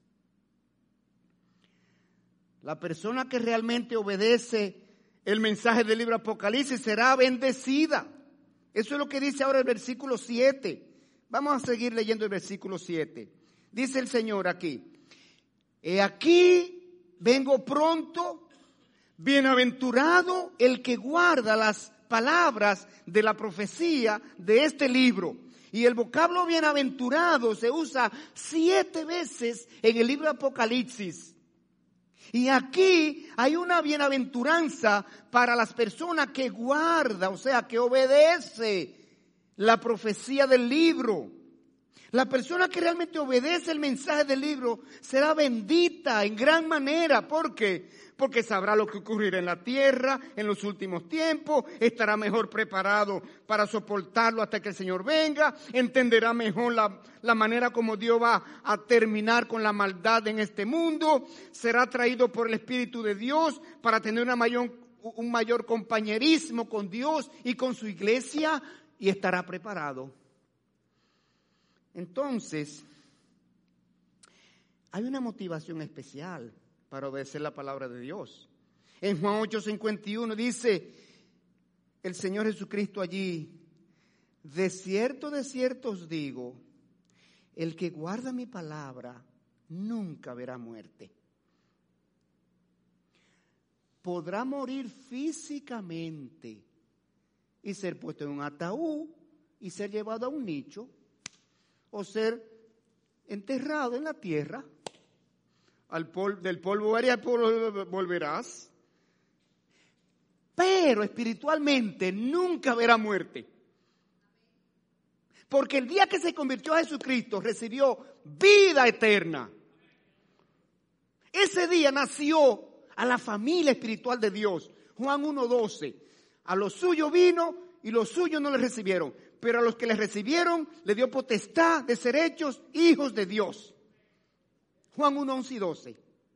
La persona que realmente obedece el mensaje del libro Apocalipsis será bendecida. Eso es lo que dice ahora el versículo siete. Vamos a seguir leyendo el versículo siete. Dice el Señor aquí, he aquí vengo pronto, bienaventurado el que guarda las palabras de la profecía de este libro. Y el vocablo bienaventurado se usa siete veces en el libro Apocalipsis. Y aquí hay una bienaventuranza para las personas que guarda, o sea, que obedece la profecía del libro. La persona que realmente obedece el mensaje del libro será bendita en gran manera. ¿Por qué? Porque sabrá lo que ocurrirá en la tierra en los últimos tiempos, estará mejor preparado para soportarlo hasta que el Señor venga, entenderá mejor la, la manera como Dios va a terminar con la maldad en este mundo, será atraído por el Espíritu de Dios para tener una mayor, un mayor compañerismo con Dios y con su iglesia y estará preparado. Entonces, hay una motivación especial para obedecer la palabra de Dios. En Juan ocho cincuenta y uno dice el Señor Jesucristo allí, de cierto, de cierto os digo, el que guarda mi palabra nunca verá muerte. Podrá morir físicamente y ser puesto en un ataúd y ser llevado a un nicho o ser enterrado en la tierra. Al pol- del polvo haré, al polvo volverás. Pero espiritualmente nunca verá muerte. Porque el día que se convirtió a Jesucristo recibió vida eterna. Ese día nació a la familia espiritual de Dios. Juan uno doce. A los suyos vino y los suyos no le recibieron. Pero a los que le recibieron le dio potestad de ser hechos hijos de Dios. Juan uno, once y doce.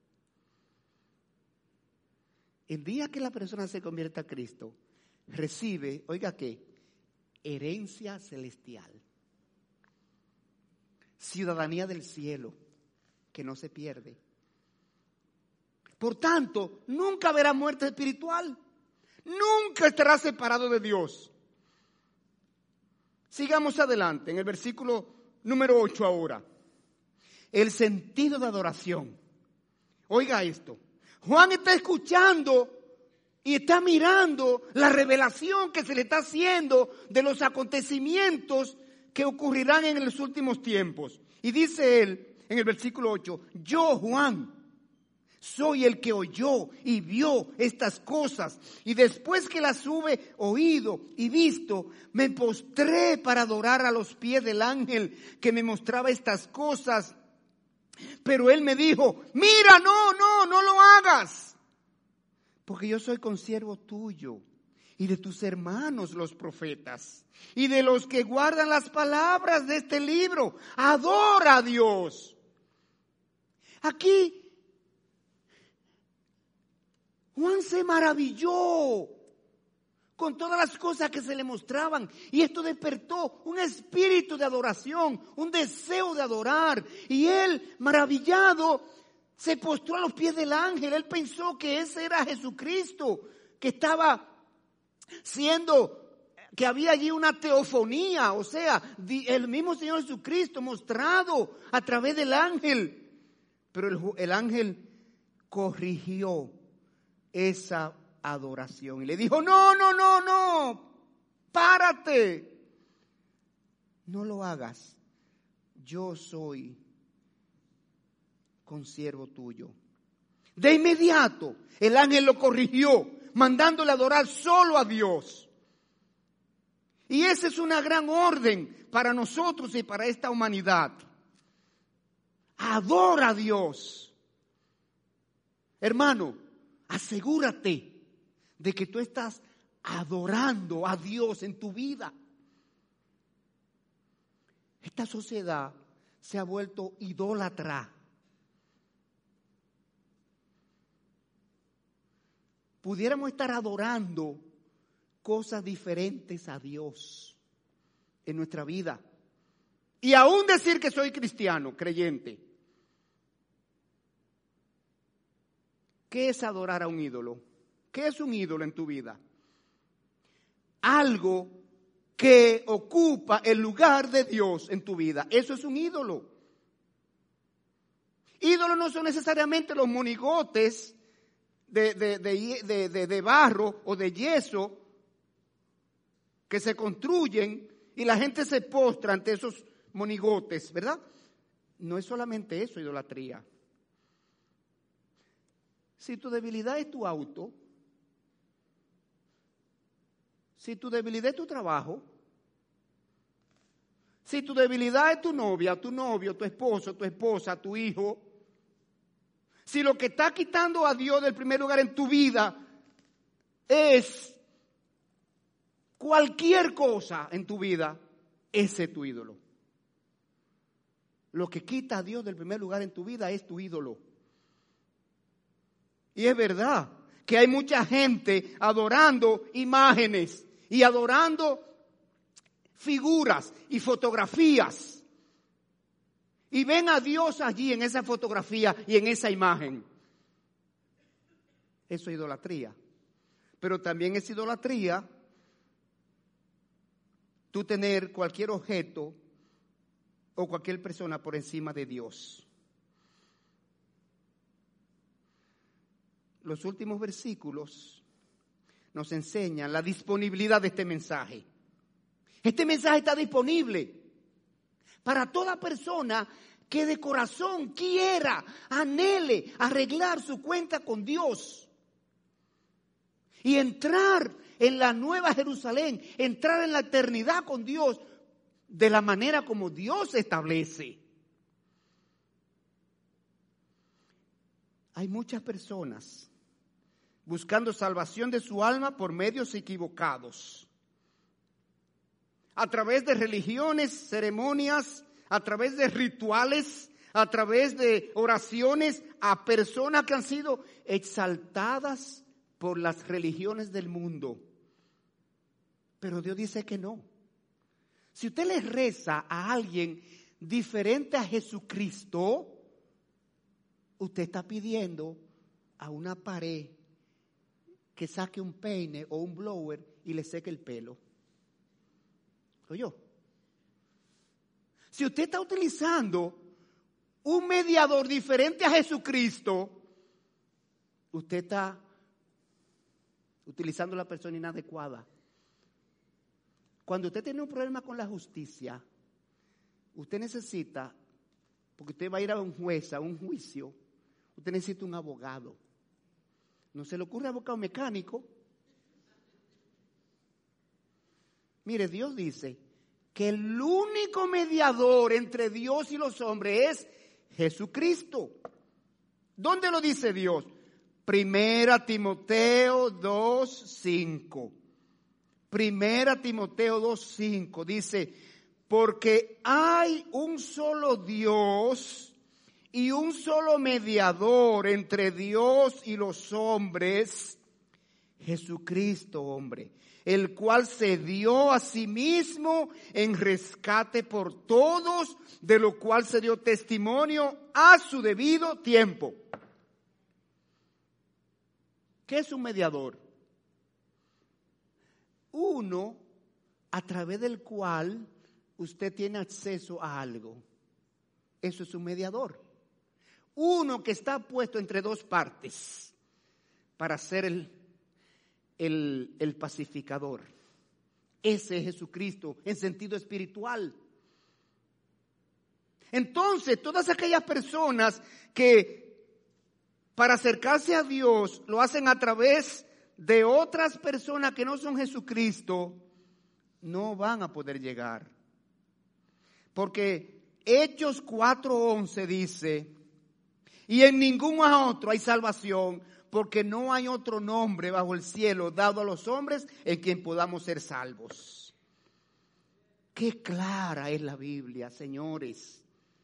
El día que la persona se convierte a Cristo, recibe, oiga qué, herencia celestial. Ciudadanía del cielo, que no se pierde. Por tanto, nunca habrá muerte espiritual. Nunca estará separado de Dios. Sigamos adelante, en el versículo número ocho ahora. El sentido de adoración. Oiga esto. Juan está escuchando y está mirando la revelación que se le está haciendo de los acontecimientos que ocurrirán en los últimos tiempos. Y dice él en el versículo ocho, yo, Juan, soy el que oyó y vio estas cosas. Y después que las hube oído y visto, me postré para adorar a los pies del ángel que me mostraba estas cosas. Pero él me dijo, mira, no, no, no lo hagas. porque yo soy consiervo tuyo y de tus hermanos los profetas y de los que guardan las palabras de este libro. Adora a Dios. Aquí Juan se maravilló con todas las cosas que se le mostraban, y esto despertó un espíritu de adoración, un deseo de adorar, y él, maravillado, se postró a los pies del ángel. Él pensó que ese era Jesucristo, que estaba siendo, que había allí una teofonía, o sea, el mismo Señor Jesucristo mostrado a través del ángel. Pero el, el ángel corrigió esa adoración y le dijo: no, no, no, no, párate, no lo hagas, yo soy consiervo tuyo. De inmediato el ángel lo corrigió, mandándole a adorar solo a Dios. Y esa es una gran orden para nosotros y para esta humanidad. Adora a Dios. Hermano, asegúrate de que tú estás adorando a Dios en tu vida. Esta sociedad se ha vuelto idólatra. Pudiéramos estar adorando cosas diferentes a Dios en nuestra vida. Y aún decir que soy cristiano, creyente. ¿Qué es adorar a un ídolo? ¿Qué es un ídolo en tu vida? Algo que ocupa el lugar de Dios en tu vida. Eso es un ídolo. Ídolos no son necesariamente los monigotes de, de, de, de, de, de barro o de yeso que se construyen y la gente se postra ante esos monigotes, ¿verdad? No es solamente eso, idolatría. Si tu debilidad es tu auto, si tu debilidad es tu trabajo, si tu debilidad es tu novia, tu novio, tu esposo, tu esposa, tu hijo, si lo que está quitando a Dios del primer lugar en tu vida es cualquier cosa en tu vida, ese es tu ídolo. Lo que quita a Dios del primer lugar en tu vida es tu ídolo. Y es verdad que hay mucha gente adorando imágenes y adorando figuras y fotografías. Y ven a Dios allí en esa fotografía y en esa imagen. Eso es idolatría. Pero también es idolatría tú tener cualquier objeto o cualquier persona por encima de Dios. Los últimos versículos nos enseñan la disponibilidad de este mensaje. Este mensaje está disponible para toda persona que de corazón quiera, anhele arreglar su cuenta con Dios y entrar en la nueva Jerusalén, entrar en la eternidad con Dios de la manera como Dios establece. Hay muchas personas buscando salvación de su alma por medios equivocados, a través de religiones, ceremonias, a través de rituales, a través de oraciones a personas que han sido exaltadas por las religiones del mundo. Pero Dios dice que no. Si usted le reza a alguien diferente a Jesucristo, usted está pidiendo a una pared que saque un peine o un blower y le seque el pelo. ¿Oyó? Si usted está utilizando un mediador diferente a Jesucristo, usted está utilizando la persona inadecuada. Cuando usted tiene un problema con la justicia, usted necesita, porque usted va a ir a un juez, a un juicio, usted necesita un abogado. No se le ocurre abogado mecánico. Mire, Dios dice que el único mediador entre Dios y los hombres es Jesucristo. ¿Dónde lo dice Dios? Primera Timoteo dos, cinco. Primera Timoteo dos, cinco dice, porque hay un solo Dios y un solo mediador entre Dios y los hombres, Jesucristo, hombre, el cual se dio a sí mismo en rescate por todos, de lo cual se dio testimonio a su debido tiempo. ¿Qué es un mediador? Uno a través del cual usted tiene acceso a algo. Eso es un mediador. Uno que está puesto entre dos partes para ser el, el, el pacificador. Ese es Jesucristo en sentido espiritual. Entonces, todas aquellas personas que para acercarse a Dios lo hacen a través de otras personas que no son Jesucristo, no van a poder llegar. Porque Hechos cuatro once dice, y en ningún otro hay salvación, porque no hay otro nombre bajo el cielo dado a los hombres en quien podamos ser salvos. Qué clara es la Biblia, señores.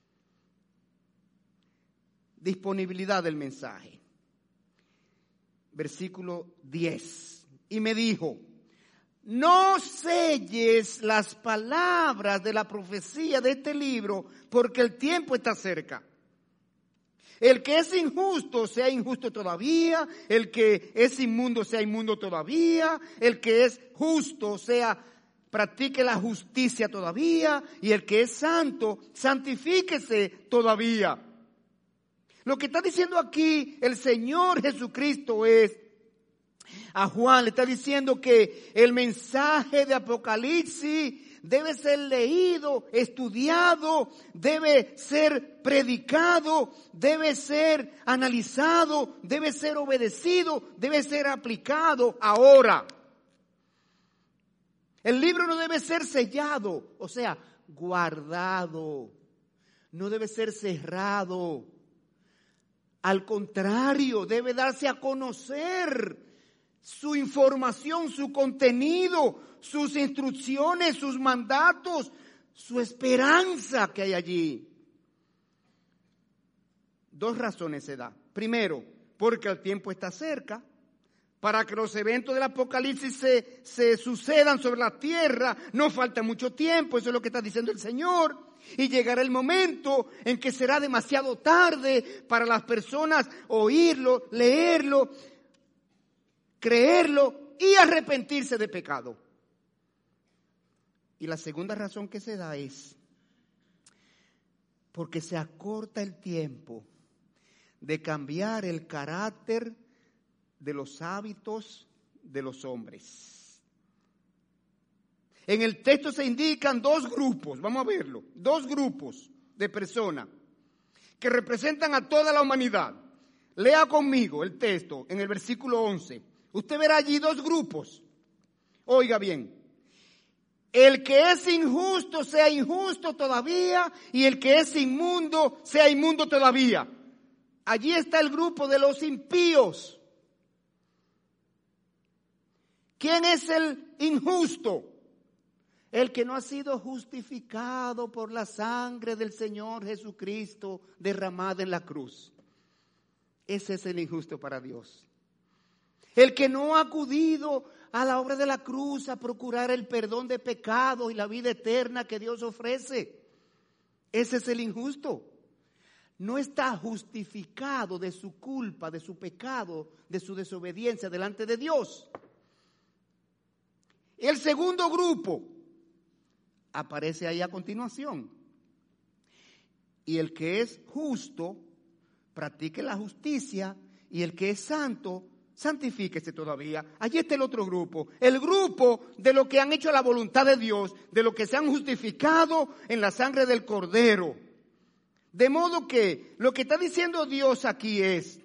Disponibilidad del mensaje. Versículo diez. Y me dijo, no selles las palabras de la profecía de este libro, porque el tiempo está cerca. El que es injusto sea injusto todavía, el que es inmundo sea inmundo todavía, el que es justo sea practique la justicia todavía, y el que es santo santifíquese todavía. Lo que está diciendo aquí el Señor Jesucristo es, a Juan le está diciendo que el mensaje de Apocalipsis debe ser leído, estudiado, debe ser predicado, debe ser analizado, debe ser obedecido, debe ser aplicado ahora. El libro no debe ser sellado, o sea, guardado, no debe ser cerrado. Al contrario, debe darse a conocer su información, su contenido, sus instrucciones, sus mandatos, su esperanza que hay allí. Dos razones se da. Primero, porque el tiempo está cerca, para que los eventos del Apocalipsis se, se sucedan sobre la tierra, no falta mucho tiempo, eso es lo que está diciendo el Señor. Y llegará el momento en que será demasiado tarde para las personas oírlo, leerlo, creerlo y arrepentirse de pecado. Y la segunda razón que se da es porque se acorta el tiempo de cambiar el carácter de los hábitos de los hombres. En el texto se indican dos grupos, vamos a verlo, dos grupos de personas que representan a toda la humanidad. Lea conmigo el texto en el versículo once. Usted verá allí dos grupos. Oiga bien, el que es injusto sea injusto todavía y el que es inmundo sea inmundo todavía. Allí está el grupo de los impíos. ¿Quién es el injusto? El que no ha sido justificado por la sangre del Señor Jesucristo derramada en la cruz. Ese es el injusto para Dios. El que no ha acudido a la obra de la cruz a procurar el perdón de pecados y la vida eterna que Dios ofrece. Ese es el injusto. No está justificado de su culpa, de su pecado, de su desobediencia delante de Dios. El segundo grupo aparece ahí a continuación. Y el que es justo, practique la justicia, y el que es santo, santifíquese todavía. Allí está el otro grupo, el grupo de los que han hecho la voluntad de Dios, de los que se han justificado en la sangre del Cordero. De modo que lo que está diciendo Dios aquí es,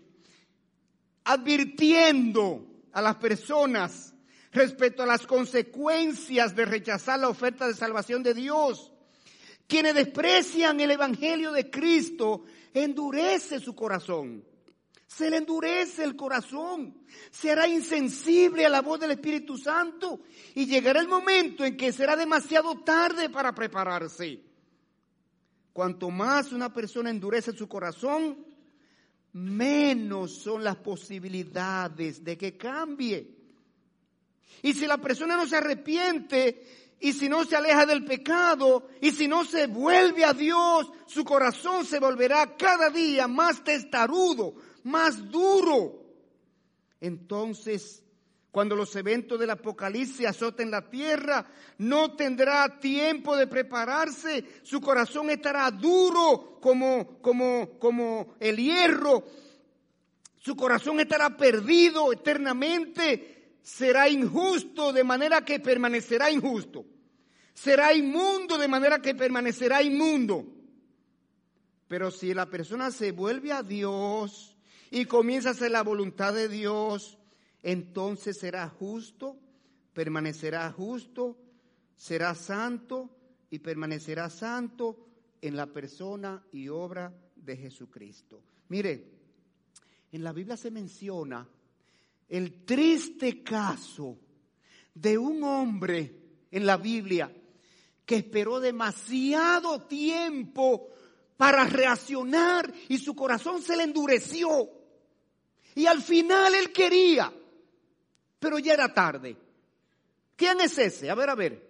advirtiendo a las personas respecto a las consecuencias de rechazar la oferta de salvación de Dios. Quienes desprecian el evangelio de Cristo, endurece su corazón. Se le endurece el corazón, será insensible a la voz del Espíritu Santo y llegará el momento en que será demasiado tarde para prepararse. Cuanto más una persona endurece su corazón, menos son las posibilidades de que cambie. Y si la persona no se arrepiente, y si no se aleja del pecado, y si no se vuelve a Dios, su corazón se volverá cada día más testarudo, más duro. Entonces, cuando los eventos del Apocalipsis azoten la tierra, no tendrá tiempo de prepararse, su corazón estará duro como, como, como el hierro, su corazón estará perdido eternamente, será injusto de manera que permanecerá injusto, será inmundo de manera que permanecerá inmundo. Pero si la persona se vuelve a Dios y comienza a hacer la voluntad de Dios, entonces será justo, permanecerá justo, será santo y permanecerá santo en la persona y obra de Jesucristo. Mire, en la Biblia se menciona el triste caso de un hombre en la Biblia que esperó demasiado tiempo para reaccionar y su corazón se le endureció. Y al final él quería, pero ya era tarde. ¿Quién es ese? A ver, a ver.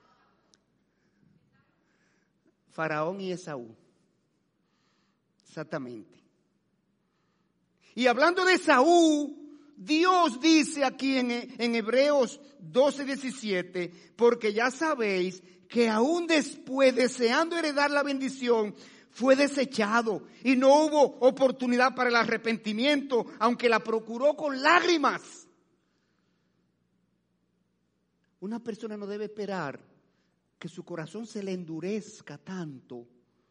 Faraón y Esaú. Exactamente. Y hablando de Esaú, Dios dice aquí en, en Hebreos doce diecisiete, porque ya sabéis que aún después, deseando heredar la bendición, fue desechado y no hubo oportunidad para el arrepentimiento, aunque la procuró con lágrimas. Una persona no debe esperar que su corazón se le endurezca tanto,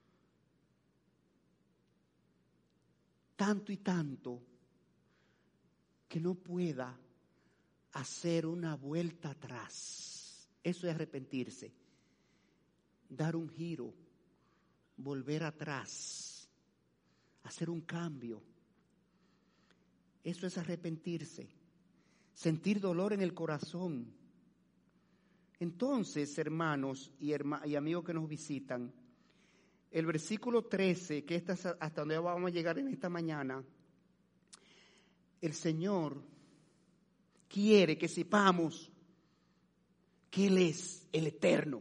tanto y tanto, que no pueda hacer una vuelta atrás. Eso es arrepentirse, dar un giro, volver atrás, hacer un cambio. Eso es arrepentirse, sentir dolor en el corazón. Entonces, hermanos y, herma, y amigos que nos visitan, el versículo trece, que es hasta donde vamos a llegar en esta mañana, el Señor quiere que sepamos que Él es el Eterno.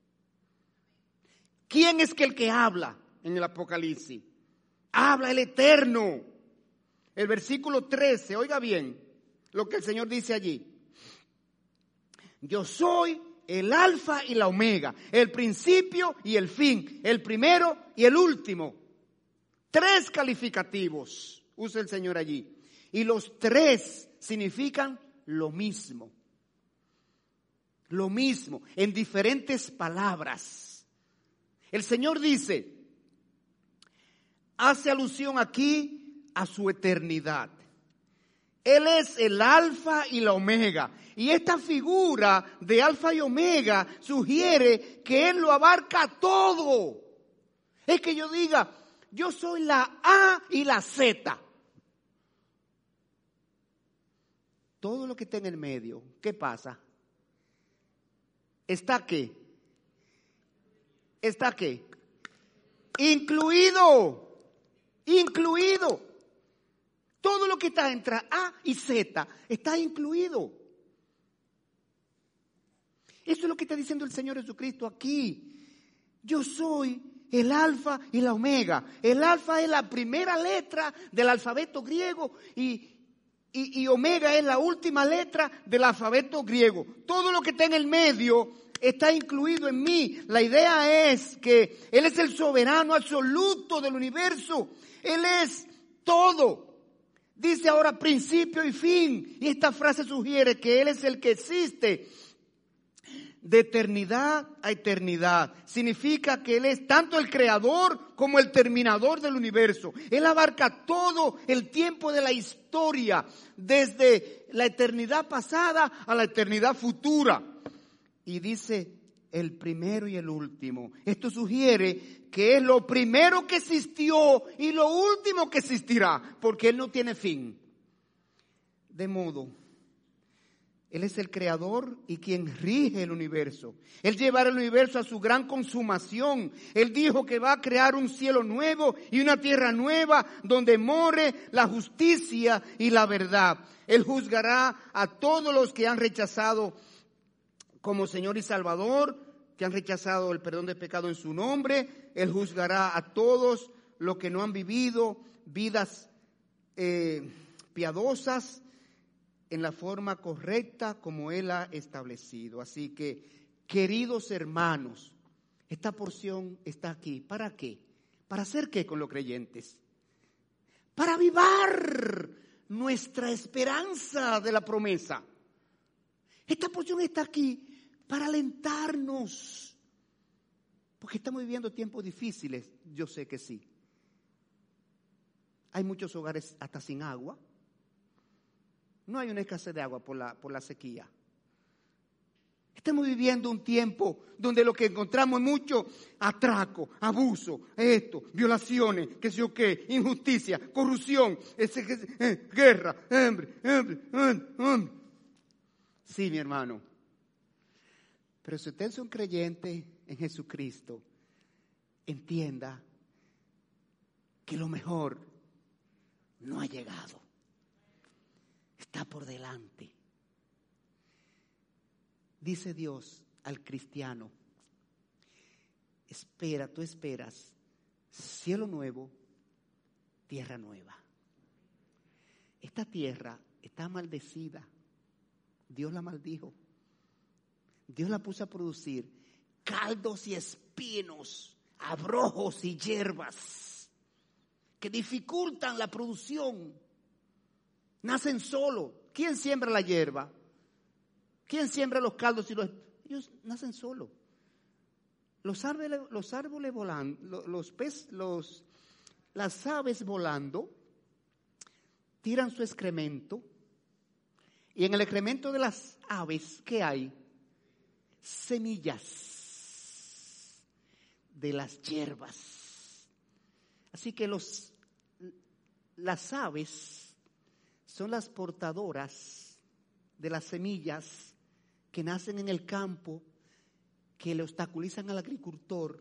¿Quién es que el que habla en el Apocalipsis? Habla el Eterno. El versículo trece, oiga bien lo que el Señor dice allí. Yo soy el alfa y la omega, el principio y el fin, el primero y el último. Tres calificativos usa el Señor allí. Y los tres significan lo mismo. Lo mismo, en diferentes palabras. El Señor dice, hace alusión aquí a su eternidad. Él es el alfa y la omega. Y esta figura de alfa y omega sugiere que Él lo abarca todo. Es que yo diga, yo soy la A y la Z. Todo lo que está en el medio, ¿qué pasa? ¿Está qué? ¿Está qué? Incluido. Incluido. Todo lo que está entre A y Z está incluido. Eso es lo que está diciendo el Señor Jesucristo aquí. Yo soy el alfa y la omega. El alfa es la primera letra del alfabeto griego y Y, y omega es la última letra del alfabeto griego. Todo lo que está en el medio está incluido en mí. La idea es que Él es el soberano absoluto del universo. Él es todo. Dice ahora principio y fin. Y esta frase sugiere que Él es el que existe de eternidad a eternidad. Significa que Él es tanto el creador como el terminador del universo. Él abarca todo el tiempo de la historia, desde la eternidad pasada a la eternidad futura. Y dice el primero y el último. Esto sugiere que es lo primero que existió y lo último que existirá, porque Él no tiene fin. De modo, Él es el creador y quien rige el universo. Él llevará el universo a su gran consumación. Él dijo que va a crear un cielo nuevo y una tierra nueva donde more la justicia y la verdad. Él juzgará a todos los que han rechazado como Señor y Salvador, que han rechazado el perdón de pecado en su nombre. Él juzgará a todos los que no han vivido vidas eh, piadosas en la forma correcta como Él ha establecido. Así que, queridos hermanos, esta porción está aquí. ¿Para qué? ¿Para hacer qué con los creyentes? Para avivar nuestra esperanza de la promesa. Esta porción está aquí para alentarnos. Porque estamos viviendo tiempos difíciles, yo sé que sí. Hay muchos hogares hasta sin agua. No hay una escasez de agua por la, por la sequía. Estamos viviendo un tiempo donde lo que encontramos es mucho atraco, abuso, esto, violaciones, qué sé yo qué, injusticia, corrupción, ese, eh, guerra, hambre, hambre, hambre, hambre. Sí, mi hermano. Pero si usted es un creyente en Jesucristo, entienda que lo mejor no ha llegado. Está por delante. Dice Dios al cristiano, espera, tú esperas cielo nuevo, tierra nueva. Esta tierra está maldecida. Dios la maldijo. Dios la puso a producir caldos y espinos, abrojos y hierbas que dificultan la producción. Nacen solos. ¿Quién siembra la hierba? ¿Quién siembra los caldos y los? Ellos nacen solos. Los árboles, los árboles volando, los, los pez, los, las aves volando, tiran su excremento. Y en el excremento de las aves, ¿qué hay? Semillas de las hierbas. Así que los, las aves son las portadoras de las semillas que nacen en el campo, que le obstaculizan al agricultor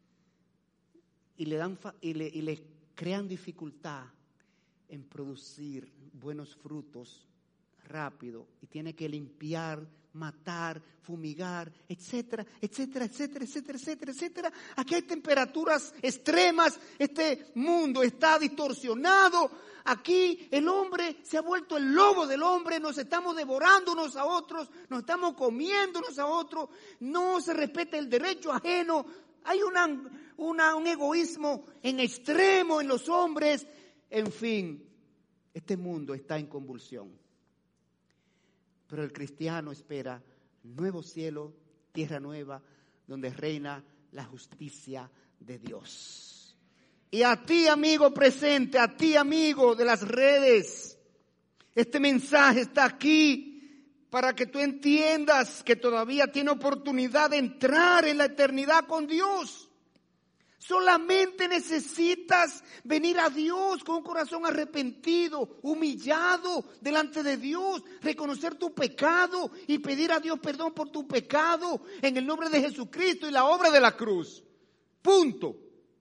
y le dan y le, y le crean dificultad en producir buenos frutos rápido, y tiene que limpiar, matar, fumigar, etcétera, etcétera, etcétera, etcétera, etcétera, etcétera. Aquí hay temperaturas extremas, este mundo está distorsionado. Aquí el hombre se ha vuelto el lobo del hombre, nos estamos devorando unos a otros, nos estamos comiendo unos a otros, no se respeta el derecho ajeno, hay una, una, un egoísmo en extremo en los hombres. En fin, este mundo está en convulsión. Pero el cristiano espera nuevo cielo, tierra nueva, donde reina la justicia de Dios. Y a ti, amigo presente, a ti, amigo de las redes, este mensaje está aquí para que tú entiendas que todavía tiene oportunidad de entrar en la eternidad con Dios. Solamente necesitas venir a Dios con un corazón arrepentido, humillado delante de Dios, reconocer tu pecado y pedir a Dios perdón por tu pecado en el nombre de Jesucristo y la obra de la cruz. Punto.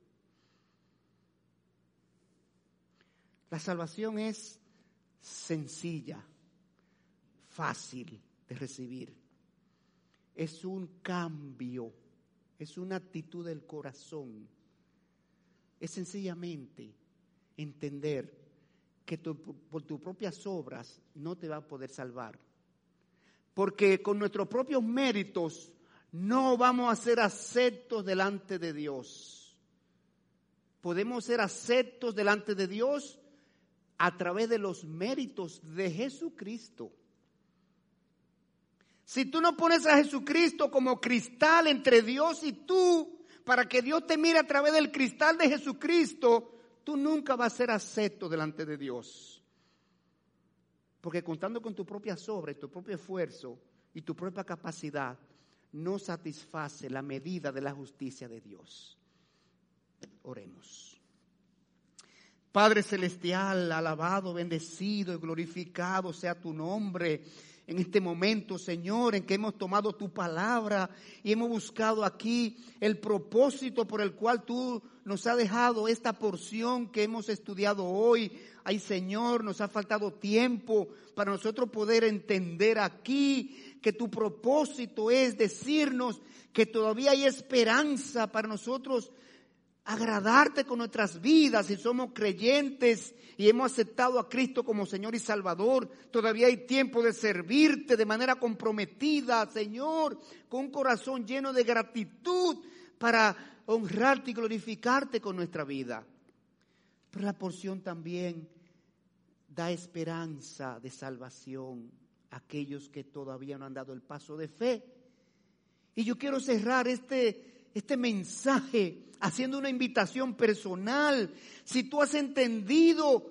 La salvación es sencilla, fácil de recibir. Es un cambio, es una actitud del corazón. Es sencillamente entender que tu, por tus propias obras no te va a poder salvar. Porque con nuestros propios méritos no vamos a ser aceptos delante de Dios. Podemos ser aceptos delante de Dios a través de los méritos de Jesucristo. Si tú no pones a Jesucristo como cristal entre Dios y tú, para que Dios te mire a través del cristal de Jesucristo, tú nunca vas a ser acepto delante de Dios. Porque contando con tu propia obra, tu propio esfuerzo y tu propia capacidad, no satisface la medida de la justicia de Dios. Oremos. Padre celestial, alabado, bendecido y glorificado sea tu nombre. En este momento, Señor, en que hemos tomado tu palabra y hemos buscado aquí el propósito por el cual tú nos has dejado esta porción que hemos estudiado hoy. Ay, Señor, nos ha faltado tiempo para nosotros poder entender aquí que tu propósito es decirnos que todavía hay esperanza para nosotros agradarte con nuestras vidas. Si somos creyentes y hemos aceptado a Cristo como Señor y Salvador, todavía hay tiempo de servirte de manera comprometida, Señor, con un corazón lleno de gratitud para honrarte y glorificarte con nuestra vida. Pero la porción también da esperanza de salvación a aquellos que todavía no han dado el paso de fe. Y yo quiero cerrar este Este mensaje haciendo una invitación personal. Si tú has entendido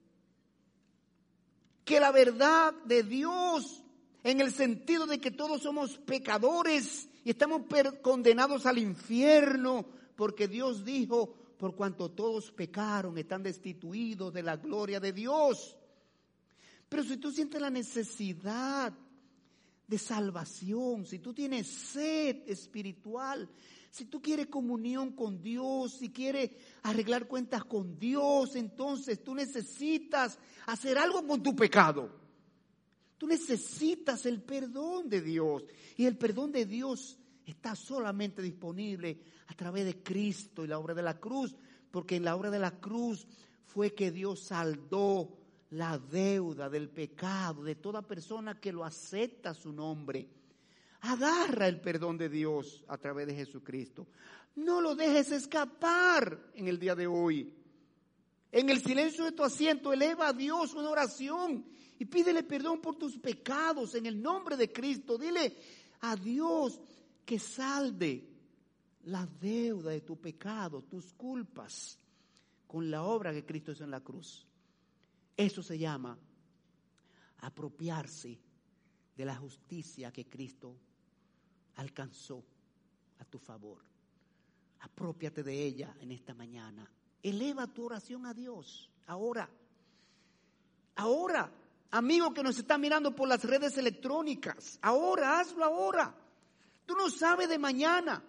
que la verdad de Dios, en el sentido de que todos somos pecadores y estamos condenados al infierno, porque Dios dijo, por cuanto todos pecaron, están destituidos de la gloria de Dios. Pero si tú sientes la necesidad de salvación, si tú tienes sed espiritual, si tú quieres comunión con Dios, si quieres arreglar cuentas con Dios, entonces tú necesitas hacer algo con tu pecado. Tú necesitas el perdón de Dios. Y el perdón de Dios está solamente disponible a través de Cristo y la obra de la cruz. Porque en la obra de la cruz fue que Dios saldó la deuda del pecado de toda persona que lo acepta a su nombre. Agarra el perdón de Dios a través de Jesucristo. No lo dejes escapar en el día de hoy. En el silencio de tu asiento, eleva a Dios una oración y pídele perdón por tus pecados en el nombre de Cristo. Dile a Dios que salde la deuda de tu pecado, tus culpas, con la obra que Cristo hizo en la cruz. Eso se llama apropiarse de la justicia que Cristo alcanzó a tu favor. Aprópiate de ella en esta mañana. Eleva tu oración a Dios. Ahora, ahora, amigo que nos está mirando por las redes electrónicas, ahora, hazlo ahora. Tú no sabes de mañana.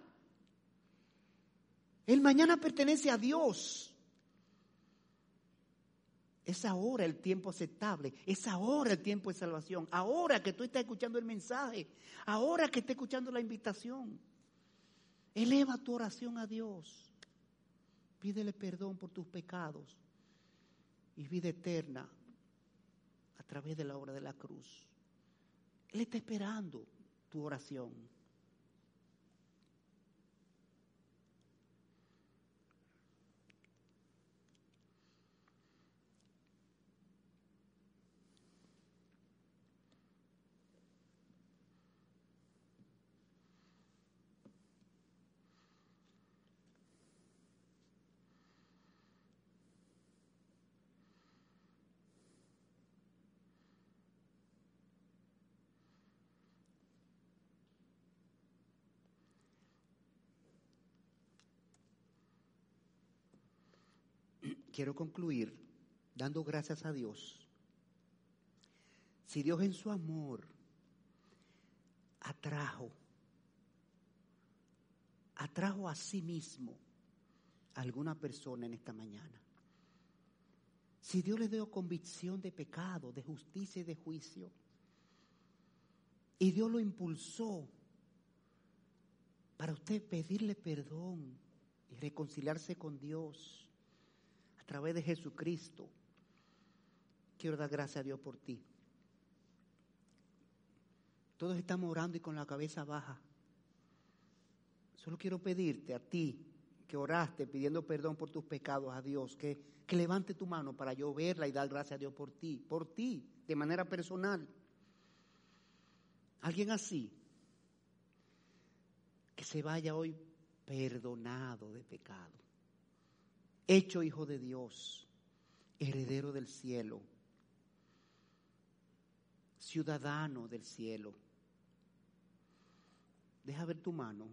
El mañana pertenece a Dios. Es ahora el tiempo aceptable, es ahora el tiempo de salvación, ahora que tú estás escuchando el mensaje, ahora que estás escuchando la invitación. Eleva tu oración a Dios, pídele perdón por tus pecados y vida eterna a través de la obra de la cruz. Él está esperando tu oración. Quiero concluir dando gracias a Dios. Si Dios en su amor atrajo, atrajo a sí mismo a alguna persona en esta mañana, si Dios le dio convicción de pecado, de justicia y de juicio, y Dios lo impulsó para usted pedirle perdón y reconciliarse con Dios a través de Jesucristo, quiero dar gracias a Dios por ti. Todos estamos orando y con la cabeza baja. Solo quiero pedirte a ti que oraste pidiendo perdón por tus pecados a Dios, que, que levante tu mano para yo verla y dar gracias a Dios por ti, por ti, de manera personal. Alguien así, que se vaya hoy perdonado de pecado, hecho hijo de Dios, heredero del cielo, ciudadano del cielo. Deja ver tu mano.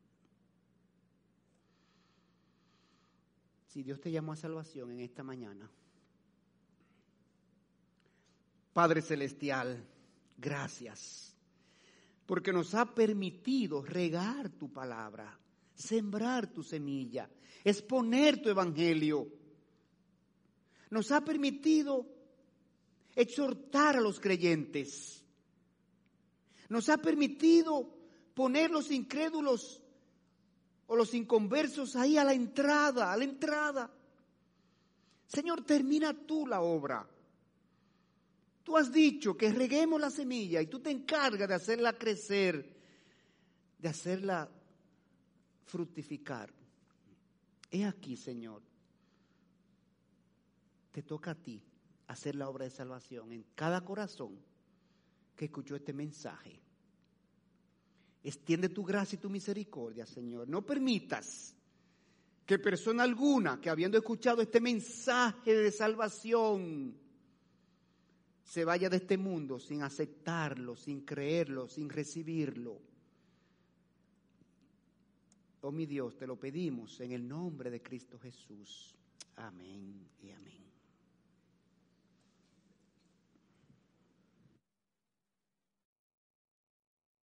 Si Dios te llamó a salvación en esta mañana. Padre Celestial, gracias, porque nos ha permitido regar tu palabra, sembrar tu semilla, exponer tu evangelio. Nos ha permitido exhortar a los creyentes. Nos ha permitido poner los incrédulos o los inconversos ahí a la entrada, a la entrada. Señor, termina tú la obra. Tú has dicho que reguemos la semilla y tú te encargas de hacerla crecer, de hacerla fructificar. He aquí, Señor, te toca a ti hacer la obra de salvación en cada corazón que escuchó este mensaje. Extiende tu gracia y tu misericordia, Señor. No permitas que persona alguna que habiendo escuchado este mensaje de salvación se vaya de este mundo sin aceptarlo, sin creerlo, sin recibirlo. Oh mi Dios, te lo pedimos en el nombre de Cristo Jesús. Amén y amén.